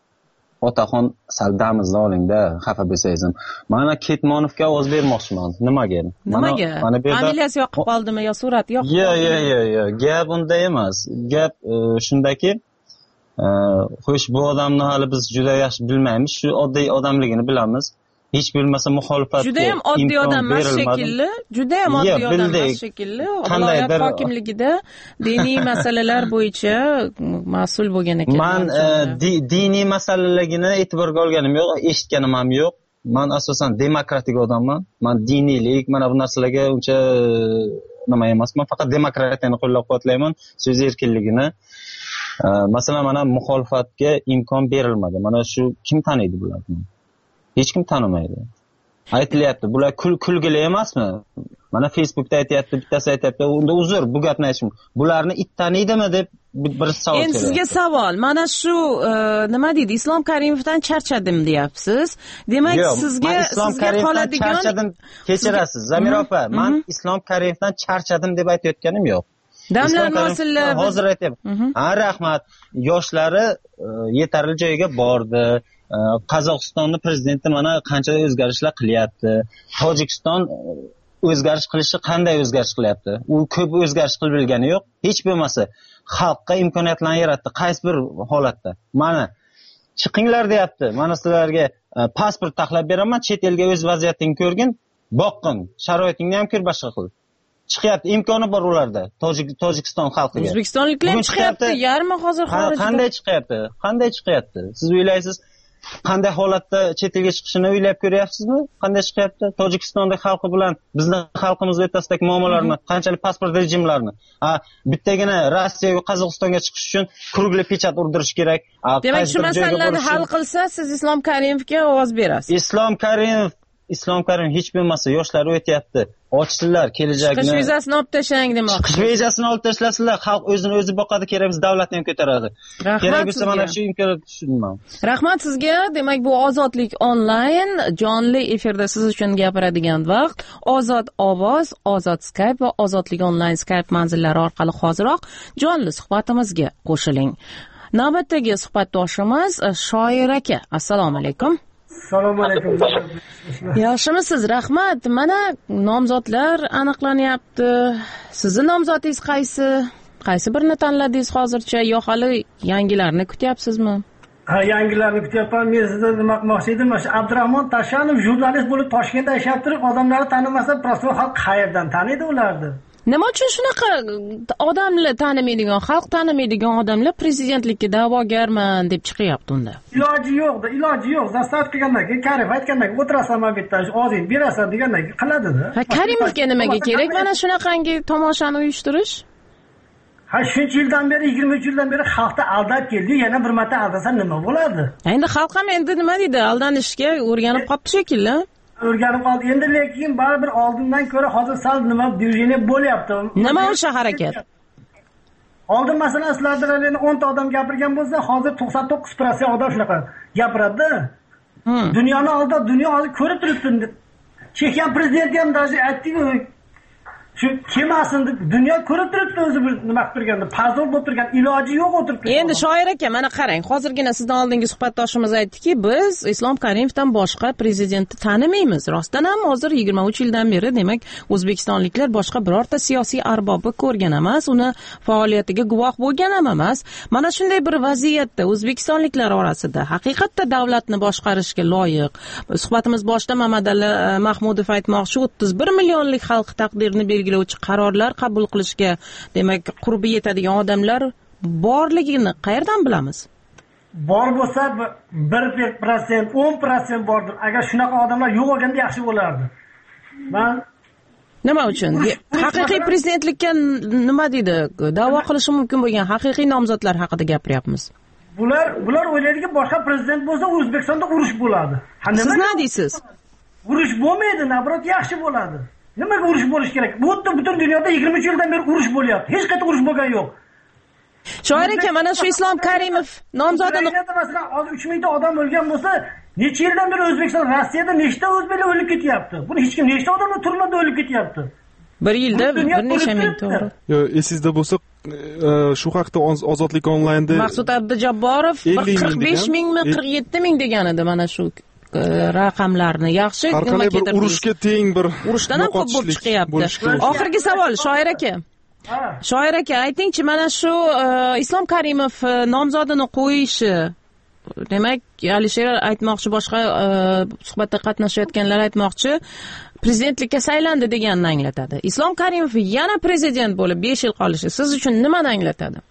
[SPEAKER 10] Otaxon sal damizni olingda, xafa bo'lsangiz ham. Mana Ketmonovga ovoz bermoqchiman. Nimaga?
[SPEAKER 7] Nimaga? Familiyasi yoqib qoldimi yo surati yoqib qoldimi?
[SPEAKER 10] Yo'q, yo'q, yo'q, yo'q. Gap unday emas. Gap shundaki, xo'sh, bu odamni hali biz juda yaxshi bilmaymiz, shu oddiy odamligini bilamiz. Hech bo'lmasa muxolifatga
[SPEAKER 7] juda ham oddiy odam emas shekilli, juda ham oddiy odam emas shekilli. Viloyat hokimligida diniy masalalar bo'yicha mas'ul bo'lgan ekan.
[SPEAKER 10] Men diniy masalalarga e'tiborga olganim yo'q, eshitganim ham yo'q. Men asosan demokratik odamman. Men diniylik, mana bu narsalarga uncha nima emasman. Faqat demokratiyani qo'llab-quvvatlayman, so'z erkinligini. Masalan, mana muxolifatga imkon berilmadi. Mana shu kim taniydi bularni? Hech kim tanimaydi. Aytilyapti, bular kul kulgili emasmi? Mana Facebookda aytyapti, bittasi aytyapti, unda uzr, bu gapni aytishim. Bularni it taniydimi deb bir savol.
[SPEAKER 7] Endi sizga savol. Mana shu nima deydi? Islom Karimovdan charchadim deyapsiz. Demak, sizga sizga qoladigan
[SPEAKER 10] charchadim, kechirasiz, Zamira opa. Men Islom Karimovdan charchadim deb aytayotganim yo'q.
[SPEAKER 7] Damlar nosillar
[SPEAKER 10] hozir aytyapman. Ha, rahmat. Yoshlari yetarli joyga bordi. Qozog'istonning prezidenti mana qancha o'zgarishlar qilyapti. Tojikiston o'zgarish qilishi qanday o'zgarish qilyapti? U ko'p o'zgarish qilib bilgani yo'q. Hech bo'lmasa xalqqa imkoniyatlarni yaratdi. Qaysi bir holatda. Mana chiqinglar deyapti. Mana sizlarga pasport taxlab beraman, chet elga o'z vaziyatingni ko'rgin, boqqin, sharoitingni ham ko'r, boshqa qil. Chiqyapti, imkoni bor ularda. Tojik Tojikiston xalqiga.
[SPEAKER 7] O'zbekistonliklar ham chiqyapti, yarmi hozir xorijda.
[SPEAKER 10] Qanday chiqyapti? Qanday chiqyapti? Siz o'ylaysiz, qanday holatda chet elga chiqishini o'ylab ko'ryapsizmi? Qanday chiqyapti? Tojikistonning xalqi bilan bizning xalqimiz o'rtasidagi muammolarni, qanchalik pasport rejimlarini, ha, bittagina Rossiya va Qozog'istonga chiqish uchun krugli pechat urdirish kerak.
[SPEAKER 7] Demak, shu masalalarni hal qilsa, siz Islom Karimovga ovoz berasiz.
[SPEAKER 10] Islom Karimov Islom Karimov hech bo'lmasa yoshlar o'tyapti. Ochsinlar kelajakni.
[SPEAKER 7] Chiqish vizasini olib tashlang demoqchi.
[SPEAKER 10] Chiqish vizasini olib tashlasinlar, xalq o'zini o'zi boqadi, kerak bo'lsa davlatni ham ko'taradi. Kerak bo'lsa mana shu imkoniyatni tushunman.
[SPEAKER 7] Rahmat sizga. Demak, bu Ozodlik onlayn jonli efirda siz uchun gapiradigan vaqt. Ozod ovoz, Ozod Skype va Ozodlik onlayn Skype manzillari orqali hoziroq jonli suhbatimizga qo'shiling. Navbatdagi suhbatdoshimiz Shoir aka. Assalomu alaykum.
[SPEAKER 11] Assalomu alaykum.
[SPEAKER 7] Yaxshimisiz? Rahmat. Mana nomzodlar aniqlanyapti. Sizning nomzodingiz qaysi? Qaysi birini tanladingiz hozircha yo hali yangilarni kutyapsizmi?
[SPEAKER 11] Ha, yangilarni kutyapman. Men sizdan nima qilmoqchi edim? Mana Abdurahmon Tashanov jurnalist bo'lib Toshkentda yashab turib, odamlarni tanimasa, prosto xalq qayerdan taniydi ularni?
[SPEAKER 7] Nima uchun shunaqa odamlar tanimaydigan, xalq tanimaydigan odamlar prezidentlikka da'vogarman deb chiqyapti unda?
[SPEAKER 11] Iloji yo'q-da, iloji yo'q. Zastat qilgandan keyin Karimov aytgandan keyin o'tirasan men bu yerda ozing berasan degandan keyin qiladi-da.
[SPEAKER 7] Ha, Karimovga nimaga kerak mana shunaqangi tomoshani uyushtirish?
[SPEAKER 11] Ha, shuncha yildan beri, yigirma uch yildan beri xalqni aldab keldi, yana bir marta aldasa nima bo'ladi?
[SPEAKER 7] Endi xalq ham endi nima deydi, aldanishga o'rganib qolibdi shekilli.
[SPEAKER 11] O'rganib qoldi. Endi lekin baribir oldindan ko'ra hozir sal nima движение bo'lyapti.
[SPEAKER 7] Nima o'sha harakat?
[SPEAKER 11] Oldin masalan sizlardan o'n ta odam gapirgan bo'lsa, hozir to'qson to'qqiz foiz odam shunaqa gapiradi. Dunyoni oldida dunyo hozir ko'rib turibdi. Chexiya prezidenti ham даже aytdi-ku, shu kelmasin deb dunyo ko'rib turibdi o'zi bir nima qilib turganda, pazol bo'lib turgan, iloji yo'q o'tiribdi.
[SPEAKER 7] Endi shoir aka, mana qarang, hozirgina sizdan oldingi suhbatdoshimiz aytdiki, biz Islom Karimovdan boshqa prezidentni tanimaymiz. Rostdan ham hozir yigirma uch yildan beri, demak, o'zbekistonliklar boshqa birorta siyosiy arbobni ko'rgan emas, uni faoliyatiga guvoh bo'lgan ham emas. Mana shunday bir vaziyatda o'zbekistonliklar orasida haqiqatda davlatni boshqarishga loyiq, suhbatimiz boshida Mamadali Mahmudov aytmoqchi, o'ttiz bir millionlik xalq taqdirini belgilovchi qarorlar qabul qilishga, demak, qurbi yetadigan odamlar borligini qayerdan bilamiz?
[SPEAKER 11] Bor bo'lsa bir prosent, o'n prosent bordir. Agar shunaqa odamlar yo'q bo'lganda yaxshi bo'lardi. Men
[SPEAKER 7] nima uchun? Haqiqiy prezidentlikka nima deydi? Da'vo qilishi mumkin bo'lgan haqiqiy nomzodlar haqida gapiryapmiz.
[SPEAKER 11] Bular bular o'ylaydiki, boshqa prezident bo'lsa O'zbekistonda urush bo'ladi.
[SPEAKER 7] Siz nima deysiz?
[SPEAKER 11] Urush bo'lmaydi, nabrot yaxshi bo'ladi. Nimaga urush bo'lish kerak? Bu yerda butun dunyoda yigirma uch yildan beri urush bo'lyapti. Hech qayerda urush bo'lgan yo'q.
[SPEAKER 7] Shoir aka, mana shu Islom Karimov nomzodini
[SPEAKER 11] masalan hozir uch ming ta odam o'lgan bo'lsa, necha yildan beri O'zbekiston, Rossiyada nechta o'zbeklar o'lib ketyapti? Buni hech kim, nechta odamlar turmada o'lib ketyapti?
[SPEAKER 7] Bir yilda bir necha ming, to'g'ri.
[SPEAKER 5] Yo, esingizda bo'lsa, shu haqda Ozodlik onlaynda
[SPEAKER 7] Maqsud Abdujabborov qirq besh mingmi, qirq yetti ming degan edi mana shu raqamlarni. Yaxshi,
[SPEAKER 5] nima ketirdi? Urushga teng bir
[SPEAKER 7] urushdan ham ko'p bo'lib chiqyapti. Oxirgi savol, Shoir aka. Shoir aka, aytingchi, mana shu Islom Karimov nomzodini qo'yishi, demak, Alisher aytmoqchi, boshqa suhbatda qatnashayotganlar aytmoqchi, prezidentlikka saylandi deganini anglatadi. Islom Karimov yana prezident bo'lib besh yil qolishi siz uchun nimani anglatadi?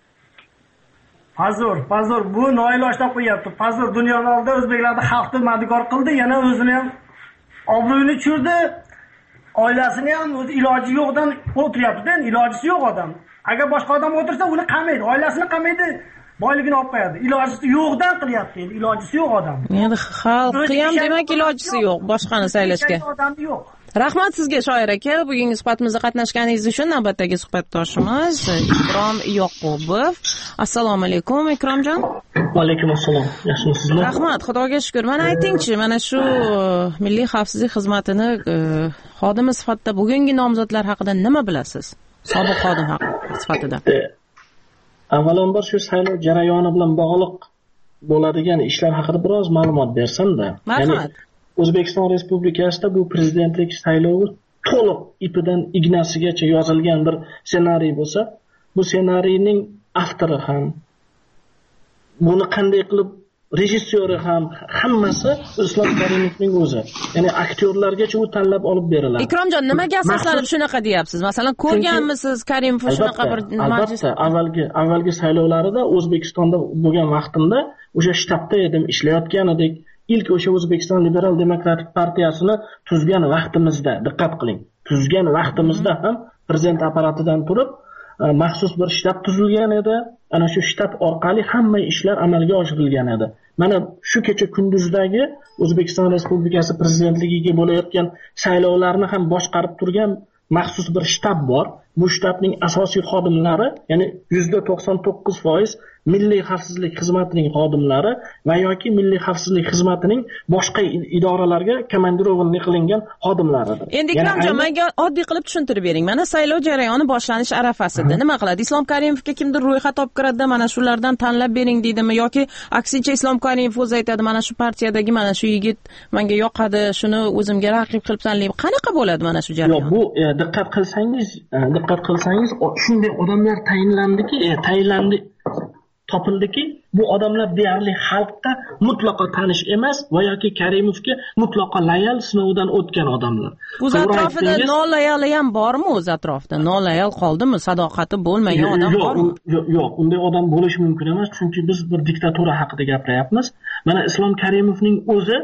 [SPEAKER 11] Pazor, pazor, bu noilojdan qo'yapti. Pazor dunyoning oldida o'zbeklarni xalqni madikor qildi, yana o'zini ham obro'yini tushirdi. Oilasini ham o'zi iloji yo'qdan o'tiryapti-da, ilojisi yo'q odam. Agar boshqa odam o'tirsa, uni qamaydi, oilasini qamaydi, boyligini olib qo'yadi. Ilojisi yo'qdan qilyapti, endi ilojisi yo'q odam.
[SPEAKER 7] Endi xalqi ham demak ilojisi yo'q boshqani saylashga.
[SPEAKER 11] Odam yo'q.
[SPEAKER 7] Rahmat sizga Shoir aka, bugungi suhbatimizda qatnashganingiz uchun. Navbatdagi suhbatdoshimiz Ikrom Yoqubov. Assalomu alaykum Ikromjon.
[SPEAKER 12] Va alaykum assalom. Yaxshimisizlar?
[SPEAKER 7] Rahmat, Xudoga shukr. Mana aytingchi, mana shu Milliy xavfsizlik xizmatini xodimi sifatida bugungi nomzodlar haqida nima bilasiz? Sobiq xodim sifatida.
[SPEAKER 12] Avvalambor shu saylov jarayoni bilan bog'liq bo'ladigan ishlar haqida biroz ma'lumot bersam-da.
[SPEAKER 7] Marhamat.
[SPEAKER 12] O'zbekiston Respublikasida bu prezidentlik saylovi to'liq ipidan ignasigacha yozilgan bir ssenariy bo'lsa, bu ssenariyning avtori ham, buni qanday qilib rejissyori ham, hammasi Islom Karimovning o'zi. Ya'ni aktyorlargacha u tanlab olib beriladi.
[SPEAKER 7] Ikromjon, nimaga asoslanib shunaqa deyapsiz? Masalan, ko'rganmisiz Karimov shunaqa bir majlis?
[SPEAKER 12] Albatta, avvalgi avvalgi saylovlarida O'zbekistonda bo'lgan vaqtimda o'sha shtabda edim, ishlayotgan edik. İlk o'sha O'zbekiston Liberal Demokratik partiyasini tuzgan vaqtimizda, diqqat qiling, tuzgan vaqtimizda ham prezident apparatidan turib maxsus bir shtab tuzilgan edi. Ana shu shtab orqali hamma ishlar amalga oshirilgan edi. Mana shu kecha kunduzdagi O'zbekiston Respublikasi prezidentligiga bo'layotgan saylovlarni ham boshqarib turgan maxsus bir shtab bor. Bu shtabning asosiy xodimlari, ya'ni yuzda to'qson to'qqiz foiz Milliy xavfsizlik xizmatining xodimlari va yoki Milliy xavfsizlik xizmatining boshqa idoralarga komandirovka qilingan xodimlaridir.
[SPEAKER 7] Endi Ikromjon, menga oddiy qilib tushuntirib bering. Mana saylov jarayoni boshlanish arafasida nima qiladi? Islom Karimovga kimdir ro'yxat olib kiradi, mana shulardan tanlab bering deydimi yoki aksincha Islom Karimov o'zi aytadi, mana shu partiyadagi mana shu yigit menga yoqadi, shuni o'zimga raqib qilib tanlayman. Qanaqa bo'ladi mana shu jarayon?
[SPEAKER 12] Yo'q, bu diqqat qilsangiz, diqqat qilsangiz shunday odamlar tayinlandiki e, tayinlandi topildiki bu odamlar deyarli xalqqa mutlaqo tanish emas va yoki Karimovga mutlaqo loyal sinovdan o'tgan odamlar.
[SPEAKER 7] O'z atrofida nolayali ham bormi? O'z atrofida nolayal qoldimi? Sadoqati bo'lmagan odam bormi?
[SPEAKER 12] Yo'q, yo'q, unday odam bo'lishi mumkin emas, chunki biz bir diktatura haqida gapiryapmiz. Mana Islom Karimovning o'zi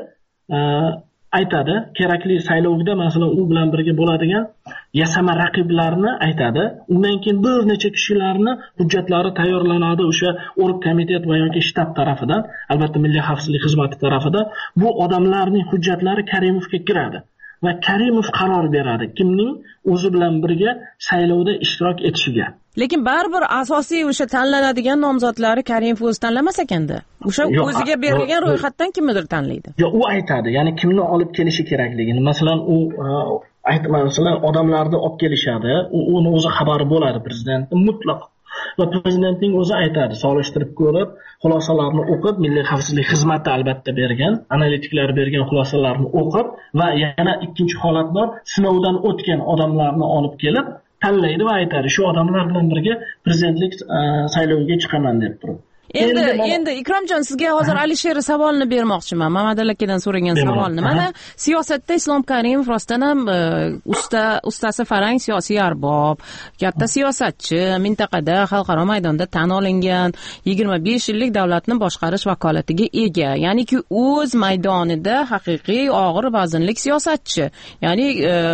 [SPEAKER 12] aytadi, kerakli saylovda masalan u bilan birga bo'ladigan yasama raqiblarni aytadi. Undan keyin bir necha kishilarni hujjatlari tayyorlanadi o'sha org komitet va yoki shtab tarafidan, albatta Milliy xavfsizlik xizmati tarafidan bu odamlarning hujjatlari Karimovga kiradi va Karimov qaror beradi kimning o'zi bilan birga saylovda ishtirok etishiga.
[SPEAKER 7] Lekin baribir asosiy o'sha tanlanadigan nomzodlari Karimov o'zi tanlamas ekanda. O'sha o'ziga berilgan ro'yxatdan kimnidir tanlaydi.
[SPEAKER 12] Yo'q, u aytadi, ya'ni kimni olib kelishi kerakligini. Masalan, u aytman, masalan, odamlarni olib kelishadi, u uni o'zi xabari bo'ladi prezident mutlaq. Va prezidentning o'zi aytadi, solishtirib ko'rib, xulosalarni o'qib, Milliy xavfsizlik xizmati albatta bergan, analitiklar bergan xulosalarni o'qib va yana ikkinchi holat bor, sinovdan o'tgan odamlarni olib kelib tanlaydi va aytadi, shu odamlar bilan birga prezidentlik sayloviga chiqaman deb turib.
[SPEAKER 7] Endi endi Ikromjon, sizga hozir Alisher savolni bermoqchiman. Mamad akadan so'ragan savolni. Mana siyosatda Islom Karimov rostdan ham usta ustasi farang siyosiy arbob, katta siyosatchi, mintaqada, xalqaro maydonda tan olingan, yigirma besh yillik davlatni boshqarish vakolatiga ega. Ya'niki o'z maydonida haqiqiy og'ir vaznlik siyosatchi. Ya'ni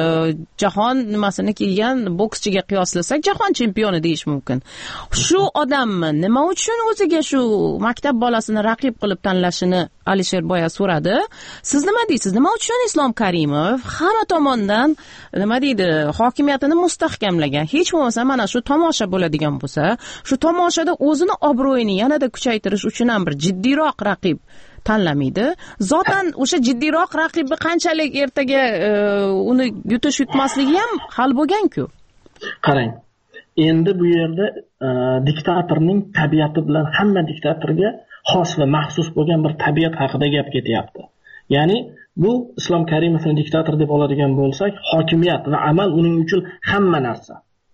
[SPEAKER 7] jahon nimasini kiygan bokschiga qiyoslasak, jahon chempioni deyish mumkin. Shu odamni nima uchun o'ziga shu maktab bolasini raqib qilib tanlashini Alisher boya so'radi. Siz nima deysiz? Nima uchun Islom Karimov hamma tomondan nima deydi, hokimiyatini mustahkamlagan? Hech bo'lmasa mana shu tomosha bo'ladigan bo'lsa, shu tomoshada o'zini obro'yini yanada kuchaytirish uchun ham bir jiddiyroq raqib tanlamaydi. Zotan o'sha jiddiyroq raqibni qanchalik ertaga e, uni yutish yutmasligi ham hal bo'lgan-ku.
[SPEAKER 12] Qarang. Endi bu yerda e, diktatorning tabiati bilan hamma diktatorga xos va maxsus bo'lgan bir tabiat haqida gap ketyapti. Ya'ni bu Islom Karimovni diktator deb oladigan bo'lsak, hokimiyat va amal uning uchun hamma narsa.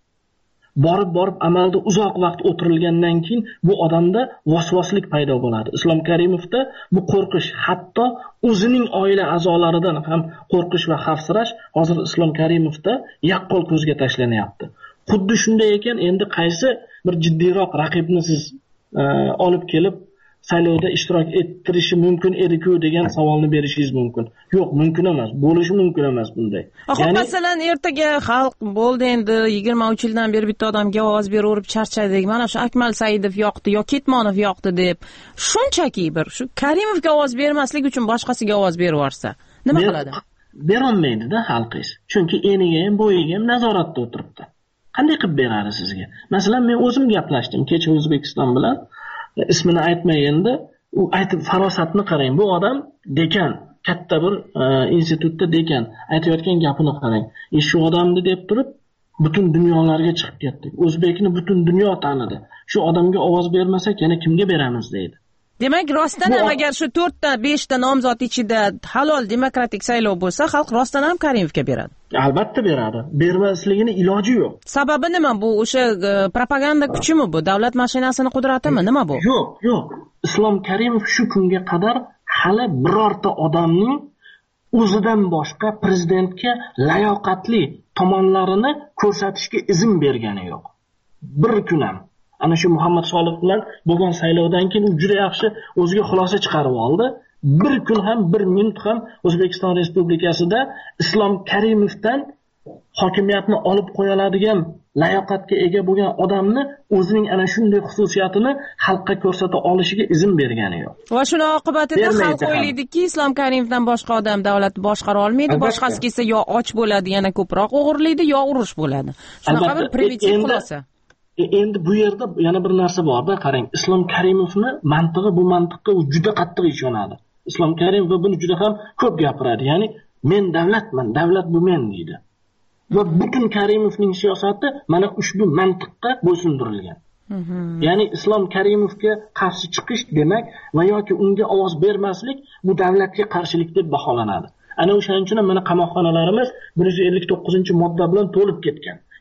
[SPEAKER 12] Borib borib amalda uzoq vaqt o'tirilgandan keyin bu odamda vasvaslik paydo bo'ladi. Islom Karimovda bu qo'rqish, hatto o'zining oila a'zolaridan ham qo'rqish va xavfsirash hozir Islom Karimovda yaqqol ko'zga tashlanyapti. Xuddi shunday ekan, endi qaysi bir jiddiyroq raqibni siz e, olib kelib saylovda ishtirok ettirishi mumkin edi-ku degan savolni berishingiz mumkin. Yo'q, mumkin emas. Bo'lishi mumkin emas bunday.
[SPEAKER 7] Ya'ni masalan ertaga xalq bo'ldi endi yigirma uch yildan beri bitta odamga ovoz beraverib charchadik. Mana shu Akmal Saidov yoqdi yo Ketmonov yoqdi deb shunchaki bir shu Karimovga ovoz bermaslik uchun boshqasiga ovoz berib yuborsa, nima qiladi?
[SPEAKER 12] Berolmaydi-da xalqingiz. Chunki eniga ham, bo'yiga ham nazoratda o'tiribdi. Qanday qilib beradi sizga? Masalan, men o'zim gaplashdim kecha O'zbekiston bilan. Ismini aytmay endi, u aytib farosatni qarang. Bu odam dekan, katta bir e, institutda dekan, aytayotgan gapini qarang. E shu odamni deb turib, butun dunyolarga chiqib ketdik. O'zbekni butun dunyo tanidi. Shu odamga ovoz bermasak, yana kimga beramiz deydi.
[SPEAKER 7] Demak, rostdan ham agar shu to'rtta, beshta nomzod ichida halol demokratik saylov bo'lsa, xalq rostdan ham Karimovga beradi.
[SPEAKER 12] Albatta beradi. Bermasligini iloji yo'q.
[SPEAKER 7] Sababi nima bu? O'sha propaganda kuchimi bu? Davlat mashinasini qudratimi? Nima bu?
[SPEAKER 12] Yo'q, yo'q. Islom Karimov shu kunga qadar hali birorta odamning o'zidan boshqa prezidentga layoqatli tomonlarini ko'rsatishga izn bergani yo'q. Bir kun ham. Ana shu Muhammad Solih bilan bo'lgan saylovdan keyin u juda yaxshi o'ziga xulosa chiqarib oldi. Bir kun ham, bir minut ham O'zbekiston Respublikasida Islom Karimovdan hokimiyatni olib qo'yiladigan layoqatga ega bo'lgan odamni o'zining ana shunday xususiyatini xalqqa ko'rsata olishiga izn bergani yo'q.
[SPEAKER 7] Va shuni oqibatida xalq o'ylaydiki, Islom Karimovdan boshqa odam davlatni boshqara olmaydi, boshqasi kelsa yo och bo'ladi, yana ko'proq o'g'irlaydi, yo urush bo'ladi. Shunaqa bir primitiv xulosa.
[SPEAKER 12] E, endi bu yerda yana bir narsa bor-da, qarang. Islom Karimovni mantig'i bu mantiqqa u juda qattiq ishonadi. Islom Karimov buni juda ham ko'p gapiradi. Ya'ni men davlatman, davlat bu men deydi. Va butun Karimovning siyosati mana ushbu mantiqqa bo'ysundirilgan. Ya'ni Islom Karimovga qarshi chiqish demak va yoki unga ovoz bermaslik bu davlatga qarshilik deb baholanadi. Ana o'shaning uchun mana qamoqxonalarimiz bir yuz ellik to'qqizinchi modda bilan to'lib ketgan.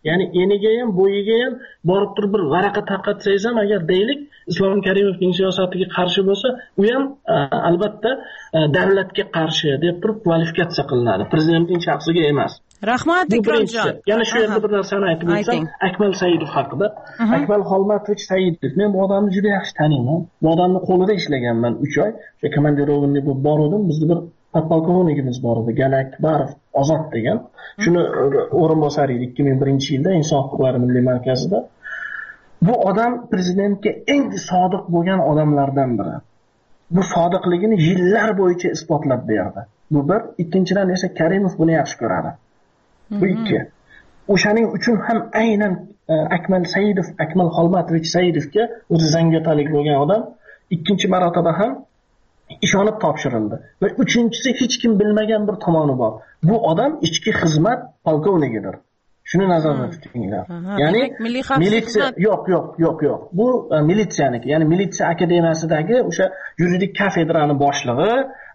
[SPEAKER 12] ya'ni eniga ham bo'yiga ham borib turib bir varaqa tarqatsangiz ham agar deylik Islom Karimovning siyosatiga qarshi bo'lsa, u ham albatta davlatga qarshi deb turib kvalifikatsiya qilinadi, prezidentning shaxsiga emas.
[SPEAKER 7] Rahmat Ikromjon.
[SPEAKER 12] Yana shu yerda bir narsani aytib o'tsam, Akmal Saidov haqida. Akmal Xolmatovich Saidov, men bu odamni juda yaxshi taniyman. Bu odamni qo'lida ishlaganman uch oy. O'sha komandirovniy bo'lib bordim. Bizda bir podpolkovnikimiz bor edi, Galak Barov Ozod degan. Shuni o'rinbosar edi ikki ming birinchi yilda Inson huquqlari milliy markazida. Bu odam prezidentga eng sodiq bo'lgan odamlardan biri. Bu sodiqligini yillar bo'yicha isbotlab berdi. Bu bir, ikkinchidan esa Karimov buni yaxshi ko'radi. Bu ikki. O'shaning uchun ham aynan Akmal Saidov, Akmal Xolmatovich Saidovga o'zi zangiotalik bo'lgan odam ikkinchi marotaba ham ishonib topshirildi. Va uchinchisi hech kim bilmagan bir tomoni bor. Bu odam ichki xizmat polkovnigidir. Shuni nazarda tutinglar. Ya'ni militsiya yo'q, yo'q, yo'q, yo'q. Bu militsiyaniki, ya'ni militsiya akademiyasidagi o'sha yuridik kafedraning boshlig'i,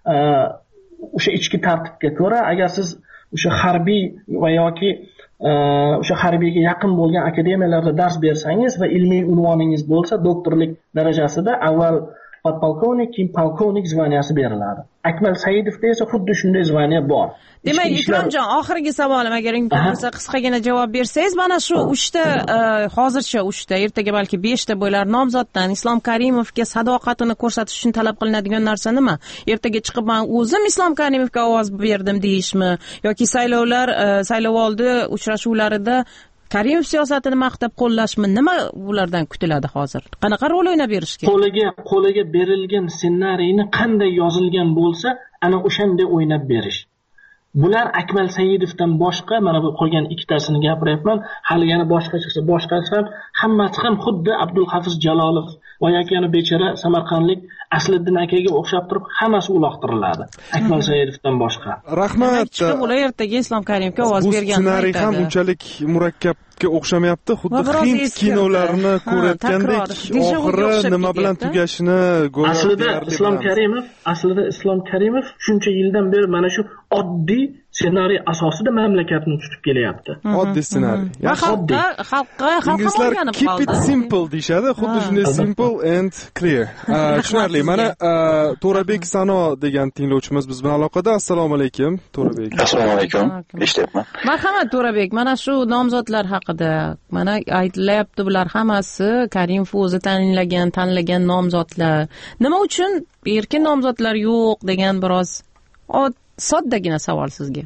[SPEAKER 12] o'sha ichki tartibga ko'ra, agar siz o'sha harbiy va yoki o'sha harbiyga yaqin bo'lgan akademiyalarda dars bersangiz va ilmiy unvoningiz bo'lsa, doktorlik darajasida avval podpolkovnik, keyin polkovnik zvaniyasi beriladi. Akmal Saidovda esa xuddi shunday zvaniya bor.
[SPEAKER 7] Demak, Ikromjon, oxirgi savolim agar imkon bo'lsa qisqagina javob bersangiz, mana shu uchta hozircha uchta, ertaga balki beshta bo'lar nomzoddan Islom Karimovga sadoqatini ko'rsatish uchun talab qilinadigan narsa nima? Ertaga chiqib men o'zim Islom Karimovga ovoz berdim deyishmi yoki saylovlar, saylovoldi uchrashuvlarida Karimov siyosatini maqtab qo'llashmi? Nima ulardan kutiladi hozir? Qanaqa rol o'ynab berish kerak?
[SPEAKER 12] Qo'liga qo'liga berilgan ssenariyni qanday yozilgan bo'lsa, ana o'shanday o'ynab berish. Bular Akmal Saidovdan boshqa, mana bu qolgan ikkitasini gapiryapman, hali yana boshqa chiqsa, boshqasi ham hammasi ham xuddi Abdulhafiz Jalolov va yoki yana bechara Samarqandlik Asliddin akaga o'xshab turib, hammasi uloqtiriladi. Akmal Saidovdan boshqa.
[SPEAKER 5] Rahmat.
[SPEAKER 7] Ular ertaga Islom Karimovga ovoz bergan.
[SPEAKER 5] Bu ssenariy ham unchalik murakkabga o'xshamayapti, xuddi hind kinolarini ko'rayotgandek, oxiri nima bilan tugashini go'yo
[SPEAKER 12] aslida Islom Karimov, aslida Islom Karimov shuncha yildan beri mana shu oddiy ssenariy asosida mamlakatni tutib kelyapti.
[SPEAKER 5] Oddiy ssenariy.
[SPEAKER 7] Xalqqa, xalqqa, xalqqa o'rganib qoldi.
[SPEAKER 5] Keep it simple deyshadi, xuddi shunday simple and clear. Tushunarli. Mana To'rabek Sano degan tinglovchimiz biz bilan aloqada. Assalomu alaykum, To'rabek.
[SPEAKER 13] Assalomu alaykum. Eshityapman.
[SPEAKER 7] Marhamat To'rabek, mana shu nomzodlar haqida mana aytilyapti, bular hammasi Karimov o'zi tanlagan, tanlagan nomzodlar. Nima uchun erkin nomzodlar yo'q degan biroz soddagina savol sizga.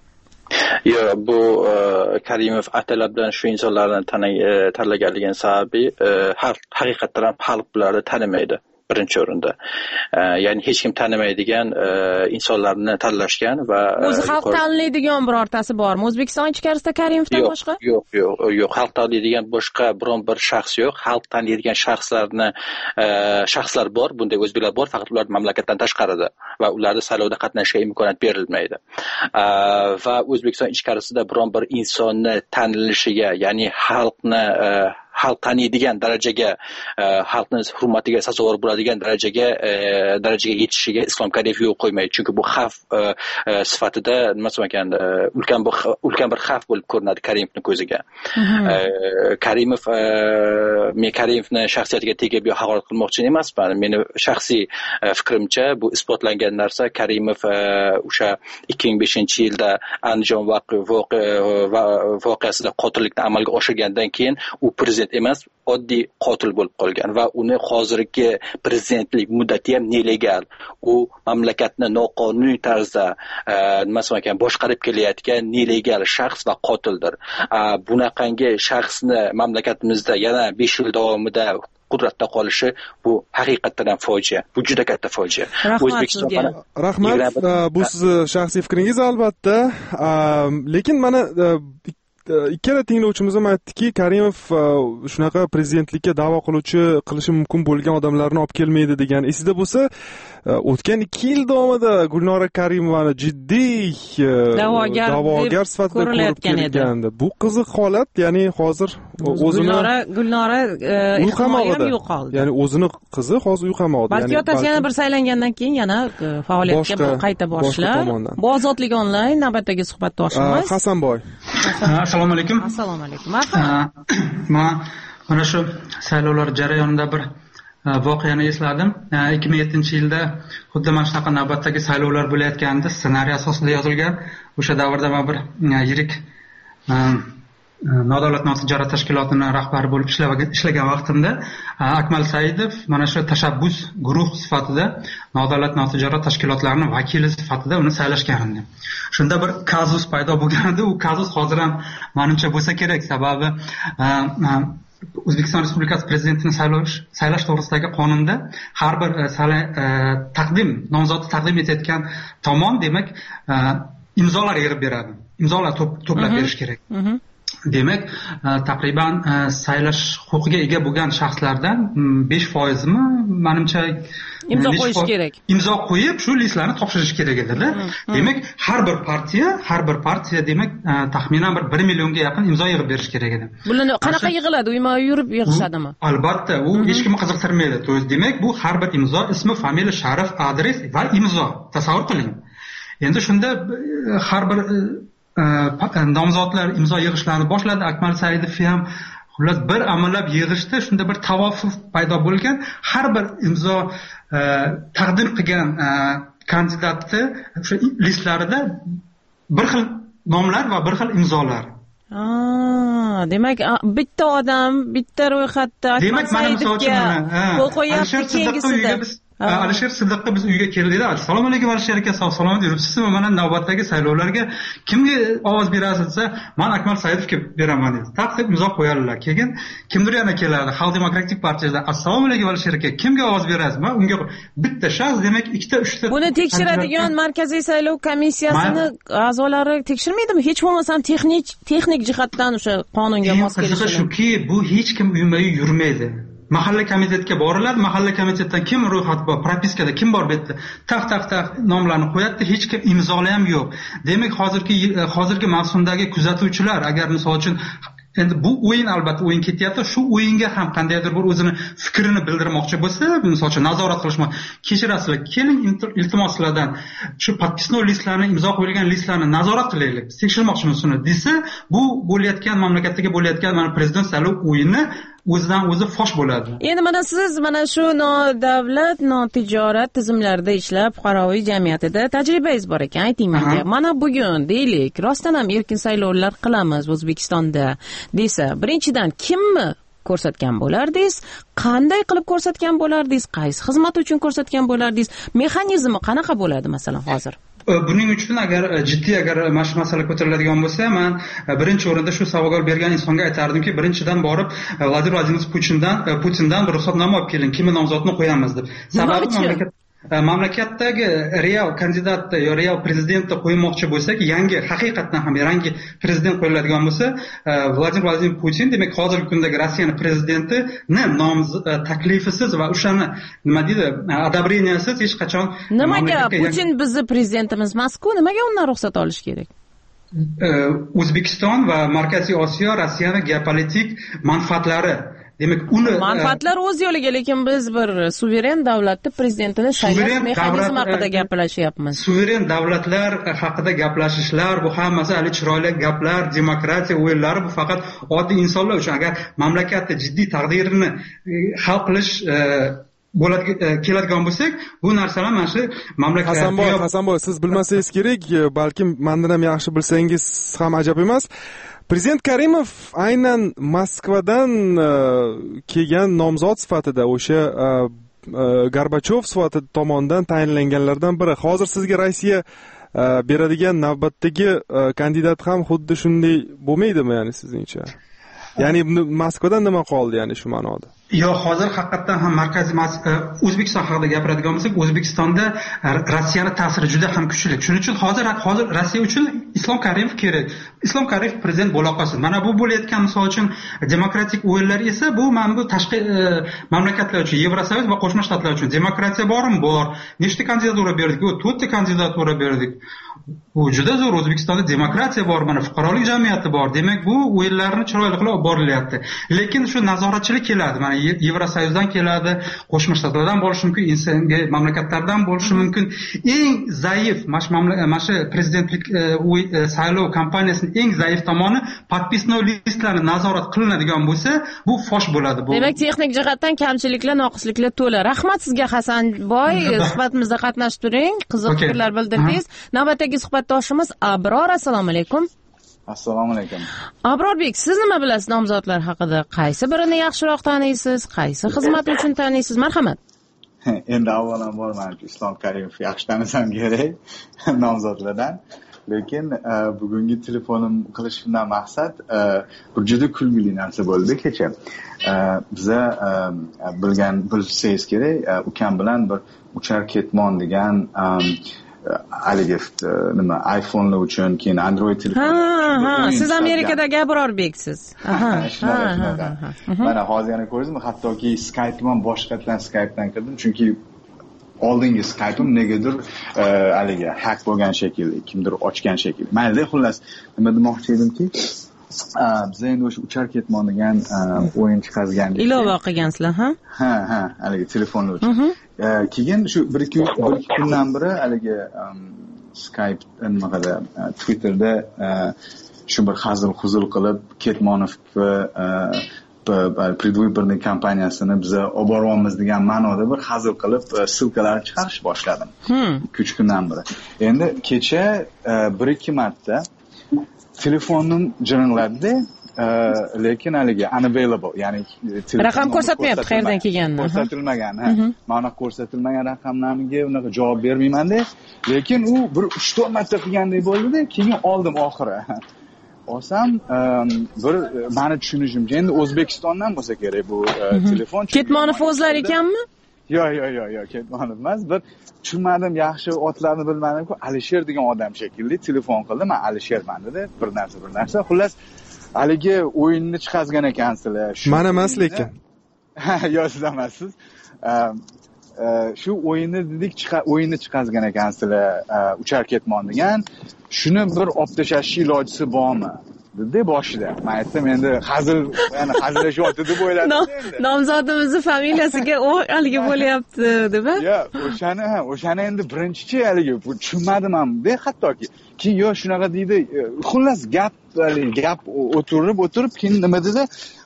[SPEAKER 13] Yo, bu Karimov atalabdan shu insonlarni tanlaganligini sababi haqiqatan ham xalq bularni tanimaydi. Birinchi o'rinda. Ya'ni hech kim tanimaydigan insonlarni tanlashgan va
[SPEAKER 7] o'zi xalq tanlaydigan birortasi bormi? O'zbekiston ichkarisida Karimovdan boshqa?
[SPEAKER 13] Yo'q, yo'q, yo'q. Xalq tanlaydigan boshqa biron bir shaxs yo'q. Xalq tanlaydigan shaxslarni shaxslar bor, bunday o'zbeklar bor, faqat ular mamlakatdan tashqarida va ularga saylovda qatnashishga imkoniyat berilmaydi. Va O'zbekiston ichkarisida biron bir insonni tanlashiga, ya'ni xalqni xalq taniydigan darajaga, xalqning hurmatiga sazovor bo'ladigan darajaga darajaga yetishiga Islom Karimov yo'l qo'ymaydi. Chunki bu xavf sifatida nima ekan, ulkan bir ulkan bir xavf bo'lib ko'rinadi Karimovning ko'ziga. Karimov men Karimovning shaxsiyatiga tegib yo haqorat qilmoqchi emasman. Meni shaxsiy fikrimcha bu isbotlangan narsa. Karimov o'sha ikki ming beshinchi yilda Andijon voqeasida qotillikni amalga oshirgandan keyin u prezident emas, oddiy qotil bo'lib qolgan va uni hozirgi prezidentlik muddati ham nelegal. U mamlakatni noqonuniy tarzda nima ekan boshqarib kelayotgan nelegal shaxs va qotildir. Bunaqangi shaxsni mamlakatimizda yana besh yil davomida qudratda qolishi bu haqiqatan ham fojia. Bu juda katta fojia.
[SPEAKER 7] O'zbekistonga
[SPEAKER 5] rahmat. Bu sizni shaxsiy fikringiz albatta. Lekin mana ikkala tinglovchimiz ham aytdiki, Karimov shunaqa prezidentlikka da'vo qiluvchi, qilishi mumkin bo'lgan odamlarni olib kelmaydi degan. Esida bo'lsa, o'tgan ikki yil davomida Gulnora Karimovani jiddiy
[SPEAKER 7] da'vogar,
[SPEAKER 5] da'vogar sifatida ko'rib kelgandi. Bu qiziq holat, ya'ni hozir o'zini
[SPEAKER 7] Gulnora Gulnora ehtimoliyam yo'qoldi.
[SPEAKER 5] Ya'ni o'zini qizi hozir uy qamoqda.
[SPEAKER 7] Balki otasi yana bir saylangandan keyin yana faoliyatga qayta boshlab. Bu Ozodlik onlayn navbatdagi suhbatdoshimiz.
[SPEAKER 5] Hasanboy.
[SPEAKER 14] Assalomu alaykum.
[SPEAKER 7] Assalomu alaykum. Marhamat.
[SPEAKER 14] Men mana shu saylovlar jarayonida bir voqeani esladim. ikki ming yettinchi yilda xuddi mana shunaqa navbatdagi saylovlar bo'layotganda ssenariy asosida yozilgan. O'sha davrda men bir yirik nodavlat notijorat tashkilotining rahbari bo'lib ishlagan vaqtimda Akmal Saidov mana shu tashabbus guruh sifatida nodavlat notijorat tashkilotlarining vakili sifatida uni saylashgan edi. Shunda bir kazus paydo bo'lgan edi. U kazus hozir ham menimcha bo'lsa kerak, sababi O'zbekiston Respublikasi prezidentini saylash saylash to'g'risidagi qonunda har bir taqdim nomzodni taqdim etayotgan tomon demak imzolar yig'ib beradi. Imzolar to'plab berish kerak. Demak, taqriban saylash huquqiga ega bo'lgan shaxslardan besh foiz mi, menimcha
[SPEAKER 7] imzo qo'yish kerak.
[SPEAKER 14] Imzo qo'yib, shu listlarni topshirish kerak edi-da. Demak, har bir partiya, har bir partiya demak, taxminan bir bir millionga yaqin imzo yig'ib berish kerak edi.
[SPEAKER 7] Bularni qanaqa yig'iladi? Uyma yurib yig'ishadimi?
[SPEAKER 14] Albatta, u hech kimni qiziqtirmaydi. To есть, demak, bu har bir imzo, ismi, familiya, sharaf, adres va imzo. Tasavvur qiling. Endi shunda har bir nomzodlar imzo yig'ishlarini boshladi. Akmal Saidov ham xullas bir amallab yig'ishdi. Shunda bir tavofuf paydo bo'lgan. Har bir imzo taqdim qilgan kandidatni o'sha listlarida bir xil nomlar va bir xil imzolar.
[SPEAKER 7] Ah, demak bitta odam bitta ro'yxatda Akmal Saidovga qo'l qo'yapti, keyingisida
[SPEAKER 14] Alisher Siddiqqa biz uyga keldik-da. Assalomu alaykum Alisher aka, sog'-salomat yuribsizmi? Mana navbatdagi saylovlarga kimga ovoz berasiz desa, men Akmal Saidovga beraman dedi. Taqdim imzo qo'yadilar. Keyin kimdir yana keladi. Xalq demokratik partiyadan assalomu alaykum Alisher aka, kimga ovoz berasiz? Men unga bitta shaxs, demak ikkita uchta.
[SPEAKER 7] Buni tekshiradigan Markaziy saylov komissiyasini a'zolari tekshirmaydimi? Hech bo'lmasa texnik texnik jihatdan o'sha qonunga mos kelishi.
[SPEAKER 14] Shuki, bu hech kim uyma-uy yurmaydi. Mahalla komitetga boriladi, mahalla komitetdan kim ro'yxat bor, propiskada kim bor bu yerda, taq taq taq nomlarni qo'yadi, hech kim imzoli ham yo'q. Demak, hozirgi hozirgi mavsumdagi kuzatuvchilar agar misol uchun endi bu o'yin albatta o'yin ketyapti, shu o'yinga ham qandaydir bir o'zini fikrini bildirmoqchi bo'lsa, misol uchun nazorat qilishmoqchi, kechirasizlar, keling iltimos sizlardan shu podpisnoy listlarni, imzo qo'yilgan listlarni nazorat qilaylik, tekshirmoqchimiz shuni desa, bu bo'layotgan mamlakatdagi bo'layotgan mana prezident saylov o'yini o'zidan o'zi fosh bo'ladi.
[SPEAKER 7] Endi mana siz mana shu nodavlat notijorat tizimlarida ishlab, fuqaroviy jamiyatida tajribangiz bor ekan, ayting menga. Mana bugun deylik, rostdan ham erkin saylovlar qilamiz O'zbekistonda desa, birinchidan kimni ko'rsatgan bo'lardingiz? Qanday qilib ko'rsatgan bo'lardingiz? Qaysi xizmat uchun ko'rsatgan bo'lardingiz? Mexanizmi qanaqa bo'ladi masalan hozir?
[SPEAKER 14] Buning uchun agar jiddiy agar mana shu masala ko'tariladigan bo'lsa, men birinchi o'rinda shu savol bergan insonga aytardimki, birinchidan borib Vladimir Vladimirovich Putindan Putindan bir ruxsatnoma olib keling, kimni nomzodni qo'yamiz deb. Sababi mamlakat mamlakatdagi real kandidatni yo real prezidentni qo'ymoqchi bo'lsak, yangi haqiqatan ham yangi prezident qo'yiladigan bo'lsa, Vladimir Vladimirovich Putin, demak hozirgi kundagi Rossiyaning prezidentini nom taklifisiz va o'shani nima deydi, adabreniyasiz hech qachon
[SPEAKER 7] nimaga Putin bizni prezidentimiz emas-ku, nimaga undan ruxsat olish kerak?
[SPEAKER 14] O'zbekiston va Markaziy Osiyo Rossiyaning geopolitik manfaatlari. Demak, uni
[SPEAKER 7] manfaatlar o'z yo'liga, lekin biz bir suveren davlatni prezidentini saylash mexanizmi haqida gaplashyapmiz.
[SPEAKER 14] Suveren davlatlar haqida gaplashishlar, bu hammasi hali chiroyli gaplar, demokratiya o'yinlari, bu faqat oddiy insonlar uchun. Agar mamlakatni jiddiy taqdirini hal qilish bo'ladi keladigan bo'lsak, bu narsalar mana shu mamlakat
[SPEAKER 5] Hasanboy, Hasanboy, siz bilmasangiz kerak, balkim mendan ham yaxshi bilsangiz ham ajab emas. Prezident Karimov aynan Moskvadan kelgan nomzod sifatida o'sha Gorbachov sifatida tomonidan tayinlanganlardan biri. Hozir sizga Rossiya beradigan navbatdagi kandidat ham xuddi shunday bo'lmaydimi, ya'ni sizningcha? Ya'ni Moskvadan nima qoldi, ya'ni shu ma'noda?
[SPEAKER 14] Yo'q, hozir haqiqatan ham markaziy O'zbekiston haqida gapiradigan bo'lsak, O'zbekistonda Rossiyaning ta'siri juda ham kuchli. Shuning uchun hozir hozir Rossiya uchun Islom Karimov kerak. Islom Karimov prezident bo'la qolsin. Mana bu bo'layotgan misol uchun demokratik o'yinlar esa bu mana bu tashqi mamlakatlar uchun, Yevrosovet va Qo'shma Shtatlar uchun demokratiya bormi? Bor. Nechta kandidatura berdik? O to'rtta kandidatura berdik. Bu juda zo'r. O'zbekistonda demokratiya bor, mana fuqarolik jamiyati bor. Demak, bu o'yinlarni chiroyli qilib olib borilyapti. Lekin shu nazoratchilik keladi. Mana Yevrosoyuzdan keladi, Qo'shma Shtatlardan bo'lishi mumkin, insonga mamlakatlardan bo'lishi mumkin. Eng zaif mana shu prezidentlik saylov kampaniyasining eng zaif tomoni подписной listlarni nazorat qilinadigan bo'lsa, bu fosh bo'ladi. Bu
[SPEAKER 7] demak, texnik jihatdan kamchiliklar, noqisliklar to'la. Rahmat sizga Hasanboy, suhbatimizda qatnashib turing, qiziq fikrlar bildirdingiz. Navbatdagi suhbatdoshimiz Abror, assalomu alaykum.
[SPEAKER 15] Assalomu alaykum.
[SPEAKER 7] Abrorbek, siz nima bilasiz nomzodlar haqida? Qaysi birini yaxshiroq taniysiz? Qaysi xizmat uchun taniysiz? Marhamat.
[SPEAKER 15] Endi avvalambor men Islom Karimov yaxshi tanasam kerak nomzodlardan. Lekin bugungi telefonim qilishimdan maqsad bir juda kulgili narsa bo'ldi kecha. Biza bilgan bilsangiz kerak, ukam bilan bir uchar ketmon degan haligi nima iPhone'lar uchun, keyin Android telefon.
[SPEAKER 7] Ha, ha, siz Amerikadagi Abrorbeksiz. Aha.
[SPEAKER 15] Mana hozir yana ko'rdingizmi? Hattoki Skype'im ham boshqatdan Skype'dan kirdim, chunki oldingi Skype'im negadir haligi hack bo'lgan shekilli, kimdir ochgan shekilli. Mayli, xullas, nima demoqchi edimki, biz endi o'sha uchar ketmon degan o'yin chiqargandik.
[SPEAKER 7] Ilova qilgansizlar, ha?
[SPEAKER 15] Ha, ha, haligi telefonlar uchun. Keyin shu bir ikki kundan beri haligi Skype nimada Twitterda shu bir hazil-huzul qilib Ketmonovni predvыборный kampaniyasini biz olib boramiz degan ma'noda bir hazil qilib silkalar chiqarish boshladim. ikki uch kundan beri. Endi kecha bir ikki marta telefonim jiringladi, lekin haligi unavailable, ya'ni
[SPEAKER 7] raqam ko'rsatmayapti qayerdan kelganini.
[SPEAKER 15] Ko'rsatilmagan, ha. Mana ko'rsatilmagan raqamlarga unaqa javob bermayman-da, lekin u bir uch to'rt marta qilgandek bo'ldi-da, keyin oldim oxiri. Olsam, bir meni tushunishimcha endi O'zbekistondan bo'lsa kerak bu telefon.
[SPEAKER 7] Ketmonov o'zlari ekanmi?
[SPEAKER 15] Yo'q, yo'q, yo'q, yo'q, Ketmonov emas. Bir tushunmadim, yaxshi otlarni bilmadim-ku, Alisher degan odam shekilli telefon qildi. Men Alisherman dedi, bir narsa, bir narsa. Xullas, haligi o'yinni chiqazgan ekansizlar.
[SPEAKER 5] Mana emas lekin.
[SPEAKER 15] Yo'q, siz emassiz. Shu o'yinni dedik, o'yinni chiqazgan ekansizlar, uchar ketmon degan. Shuni bir olib tashlash ilojisi bormi? dedi boshida. Men aytdim, endi hazil, ya'ni hazillashyapti deb o'yladim endi.
[SPEAKER 7] Nomzodimizni familiyasiga o haligi bo'lyapti, deb.
[SPEAKER 15] Yo'q, o'shani, ha, o'shani endi birinchi haligi tushunmadim ham-da, hattoki. Keyin yo'q, shunaqa deydi. Xullas gap, gap o'tirib, o'tirib, keyin nima dedi?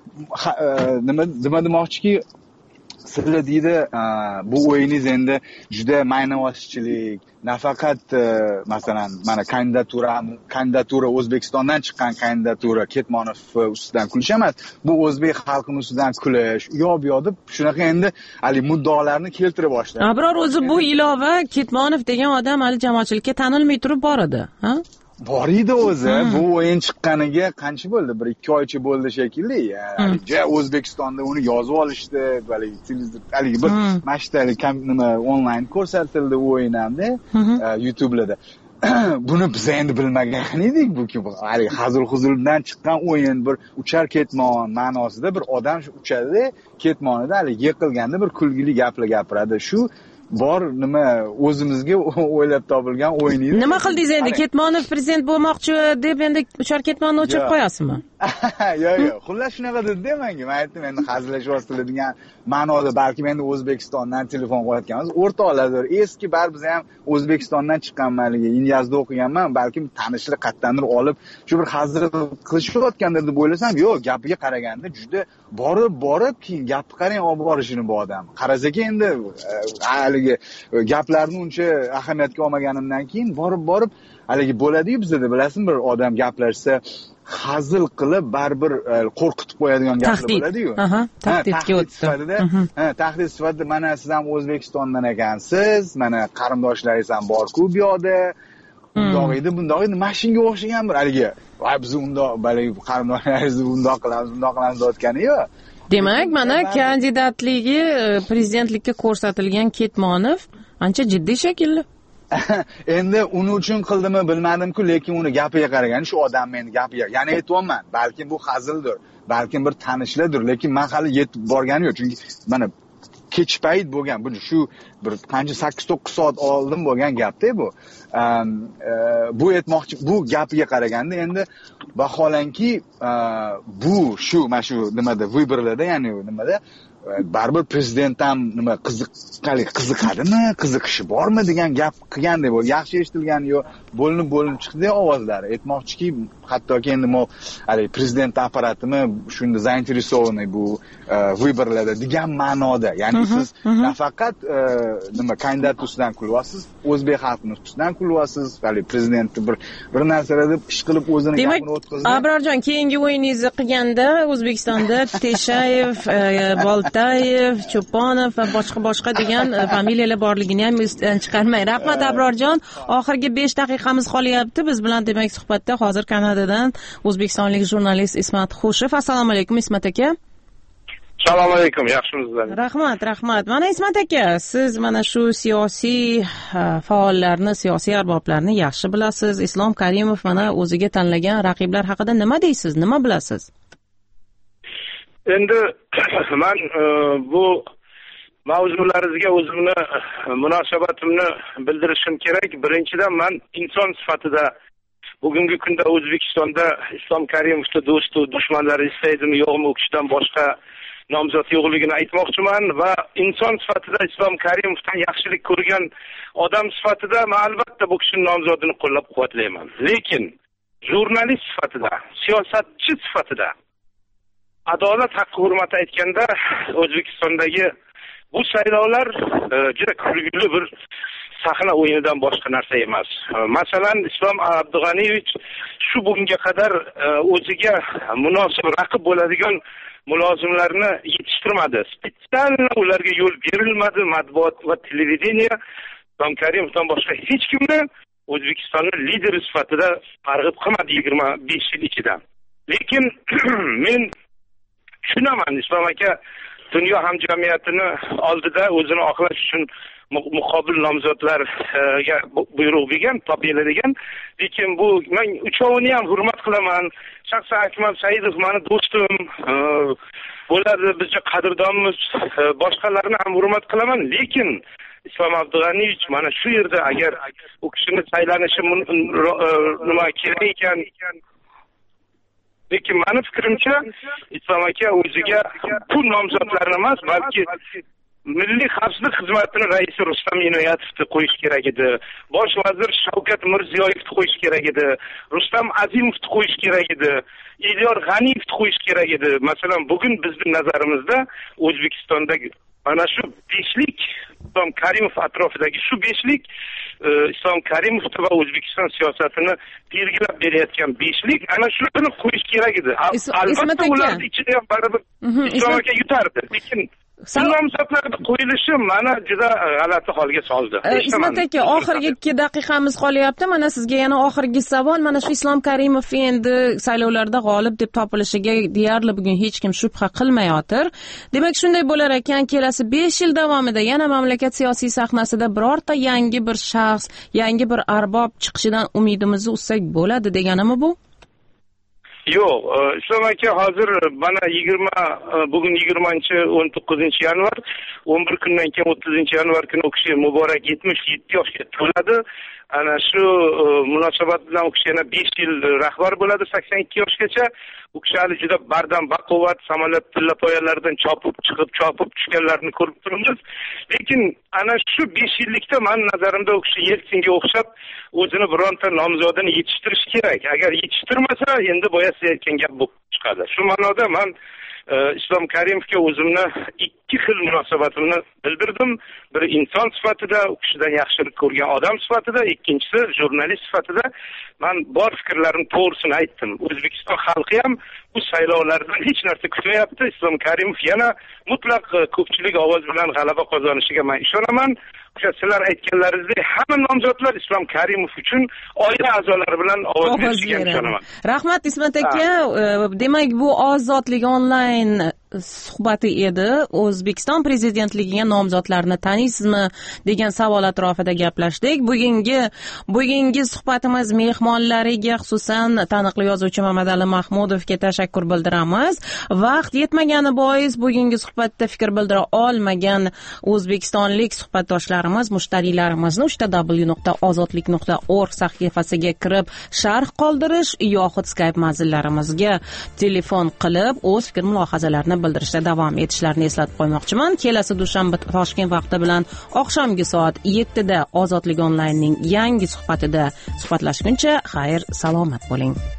[SPEAKER 15] Nima nima demoqchiki, sizlar deydi, bu o'yiningiz endi juda maynavozchilik, nafaqat masalan mana kandidatura kandidatura O'zbekistondan chiqqan kandidatura Ketmonov ustidan kulish emas, bu o'zbek xalqini ustidan kulish, u yoq bu yoq deb shunaqa endi hali muddaolarni keltira boshladi.
[SPEAKER 7] Abror, o'zi bu ilova Ketmonov degan odam hali jamoatchilikka tanilmay turib bor edi, ha?
[SPEAKER 15] Bor edi o'zi. Bu o'yin chiqqaniga qancha bo'ldi? bir ikki oycha bo'ldi shekilli. Ja O'zbekistonda uni yozib olishdi, haligi bir mashtali nima onlayn ko'rsatildi o'yin hamda YouTube'da. Buni biz endi bilmagan edik. Bu haligi hazil-huzuldan chiqqan o'yin, bir uchar ketmon ma'nosida bir odam uchadi, ketmonida haligi yiqilganda bir kulgili gaplar gapiradi. Shu bor nima o'zimizga o'ylab topilgan o'yiningiz.
[SPEAKER 7] Nima qildingiz endi? Ketmonov prezident bo'lmoqchi deb endi uchar ketmonni o'chirib qo'yasizmi?
[SPEAKER 15] Yo'q, yo'q. Xullas shunaqa dedi menga. Men aytdim, endi hazillashyapsizlar degan ma'noda balki endi O'zbekistondan telefon qilayotganmiz. O'rtoqlardir. Eski bar biz ham O'zbekistondan chiqqanmanligi, Inyazda o'qiganman, balki tanishlar qattandir olib, shu bir hazil qilishayotgandir deb o'ylasam, yo'q, gapiga qaraganda juda borib, borib, keyin gapni qarang olib borishini bu odam. Qarasaki endi haligi gaplarni uncha ahamiyatga olmaganimdan keyin borib, borib haligi bo'ladi-yu bizda, bilasizmi, bir odam gaplashsa hazil qilib baribir qo'rqitib qo'yadigan gaplar bo'ladi-yu.
[SPEAKER 7] Aha, tahdidga o'tdi.
[SPEAKER 15] Ha, tahdid sifatida mana siz ham O'zbekistondan ekansiz, mana qarindoshlaringiz ham bor-ku bu yoqda. Bundoq edi, bundoq edi, mashinga o'xshagan bir haligi, "Voy, biz undoq balay qarindoshlaringizni bundoq qilamiz, bundoq qilamiz" deyotgani yo'q.
[SPEAKER 7] Demak, mana kandidatligi prezidentlikka ko'rsatilgan Ketmonov ancha jiddiy shekilli.
[SPEAKER 15] Endi uni uchun qildimi bilmadim-ku, lekin uni gapiga qaragan shu odam meni gapiga, ya'ni aytayapman, balki bu hazildir, balki bir tanishlardir, lekin men hali yetib borganim yo'q, chunki mana kech payt bo'lgan, bu shu bir qancha sakkiz to'qqiz soat oldin bo'lgan gapda bu. Bu aytmoqchi, bu gapiga qaraganda endi vaholanki bu shu mana shu nimada, vыборlarda, ya'ni nimada baribir prezident ham nima qiziqqali qiziqadimi, qiziqishi bormi degan gap qilgandek bo'ldi. Yaxshi eshitilgani yo'q, bo'linib bo'linib chiqdi ovozlari. Aytmoqchiki, hattoki endi mo haligi prezident apparatimi shunda zainteresованный bu vyborlarda degan ma'noda. Ya'ni siz nafaqat nima kandidat ustidan kulyapsiz, o'zbek xalqini ustidan kulyapsiz, haligi prezidentni bir bir narsalar deb ish qilib o'zini gapini o'tkazdi.
[SPEAKER 7] Demak, Abrorjon, keyingi o'yiningizni qilganda O'zbekistonda Teshayev, Boltayev, Cho'ponov va boshqa boshqa degan familiyalar borligini ham esdan chiqarmang. Rahmat Abrorjon. Oxirgi besh daqiqamiz qolyapti. Biz bilan demak suhbatda hozir Kanadadan o'zbekistonlik jurnalist Ismat Xushev. Assalomu alaykum Ismat aka.
[SPEAKER 2] Assalomu alaykum, yaxshimisizlar?
[SPEAKER 7] Rahmat, rahmat. Mana Ismat aka, siz mana shu siyosiy faollarni, siyosiy arboblarni yaxshi bilasiz. Islom Karimov mana o'ziga tanlagan raqiblar haqida nima deysiz? Nima bilasiz?
[SPEAKER 2] Endi men bu mavzularingizga o'zimni munosabatimni bildirishim kerak. Birinchidan men inson sifatida bugungi kunda O'zbekistonda Islom Karimovni do'stu, dushmanlari istaydimi, yo'qmi, u kishidan boshqa nomzod yo'qligini aytmoqchiman va inson sifatida Islom Karimovdan yaxshilik ko'rgan odam sifatida men albatta bu kishining nomzodini qo'llab-quvvatlayman. Lekin jurnalist sifatida, siyosatchi sifatida adolat haqqi hurmati aytganda O'zbekistondagi bu saylovlar juda kulgili bir sahna o'yinidan boshqa narsa emas. Masalan, Islom Abdug'aniyevich shu bugunga qadar o'ziga munosib raqib bo'ladigan mulozimlarni yetishtirmadi. Spesialni ularga yo'l berilmadi. Matbuot va televideniya Islom Karimovdan boshqa hech kimni O'zbekistonning lideri sifatida targ'ib qilmadi yigirma besh yil ichida. Lekin men tushunaman, Islom aka dunyo hamjamiyatini oldida o'zini oqlash uchun muqobil nomzodlarga buyruq bergan, topinglar degan. Lekin bu men uchovini ham hurmat qilaman. Shaxsan Akmal Saidov meni do'stim, bo'ladi, bizga qadrdonmiz, boshqalarni ham hurmat qilaman. Lekin Islom Abdug'aniyevich mana shu yerda agar u kishini saylanishi nima kerak ekan, lekin meni fikrimcha Islom aka o'ziga bu nomzodlarni emas, balki Milliy xavfsizlik xizmatining raisi Rustam Inoyatovni qo'yish kerak edi. Bosh vazir Shavkat Mirziyoyevni qo'yish kerak edi. Rustam Azimovni qo'yish kerak edi. Elyor G'aniyevni qo'yish kerak edi. Masalan, bugun bizning nazarimizda O'zbekistondagi mana shu beshlik, Islom Karimov atrofidagi shu beshlik Islom Karimov va O'zbekiston siyosatini belgilab berayotgan beshlik ana shuni qo'yish kerak edi. Albatta ular ichida ham baribir Islom aka yutardi. Lekin nomzodlarning qo'yilishi mana juda g'alati holga soldi.
[SPEAKER 7] Ismat aka, oxirgi ikki daqiqamiz qolyapti. Mana sizga yana oxirgi savol. Mana shu Islom Karimov endi saylovlarda g'olib deb topilishiga deyarli bugun hech kim shubha qilmayotir. Demak, shunday bo'lar ekan, kelasi besh yil davomida yana mamlakat siyosiy sahnasida birorta yangi bir shaxs, yangi bir arbob chiqishidan umidimizni uzsak bo'ladi deganimi bu?
[SPEAKER 2] Yo'q, Islom aka hozir mana yigirma bugun yigirmanchi o'n to'qqizinchi yanvar, o'n bir kundan keyin o'ttizinchi yanvar kuni u kishi muborak yetmish yetti yoshga to'ladi. Ana shu munosabat bilan u kishi yana besh yil rahbar bo'ladi, sakson ikki yoshgacha. U kishi hali juda bardam, baquvvat, samolyot pillapoyalaridan chopib chiqib, chopib tushganlarni ko'rib turibmiz. Lekin ana shu besh yillikda men nazarimda u kishi Yeltsinga o'xshab o'zini bironta nomzodini yetishtirish kerak. Agar yetishtirmasa, endi boya siz aytgan gap bo'lib chiqadi. Shu ma'noda men Islom Karimovga o'zimni ikki xil munosabatimni bildirdim. Bir inson sifatida, u kishidan yaxshilik ko'rgan odam sifatida, ikkinchisi jurnalist sifatida men bor fikrlarimni to'g'risini aytdim. O'zbekiston xalqi ham bu saylovlardan hech narsa kutmayapti. Islom Karimov yana mutlaq ko'pchilik ovoz bilan g'alaba qozonishiga men ishonaman. Sizlar aytganlaringizdek, hamma nomzodlar Islom Karimov uchun oila a'zolari bilan ovoz berishiga ishonaman.
[SPEAKER 7] Rahmat Ismat aka. Demak, bu ozodlik onlayn suhbati edi. O'zbekiston prezidentligiga nomzodlarni taniysizmi degan savol atrofida gaplashdik. Bugungi bugungi suhbatimiz mehmonlariga, xususan taniqli yozuvchi Mamadali Mahmudovga tashakkur bildiramiz. Vaqt yetmagani bois bugungi suhbatda fikr bildira olmagan o'zbekistonlik suhbatdoshlarimiz, mushtariylarimizni uch ta w nuqta ozodlik nuqta org sahifasiga kirib sharh qoldirish yoxud Skype manzillarimizga telefon qilib o'z fikr mulohazalarini bildirishda davom etishlarini eslatib qo'ymoqchiman. Kelasi dushanba Toshkent vaqti bilan oqshomgi soat yettida Ozodlik onlaynning yangi suhbatida suhbatlashguncha xayr, salomat bo'ling.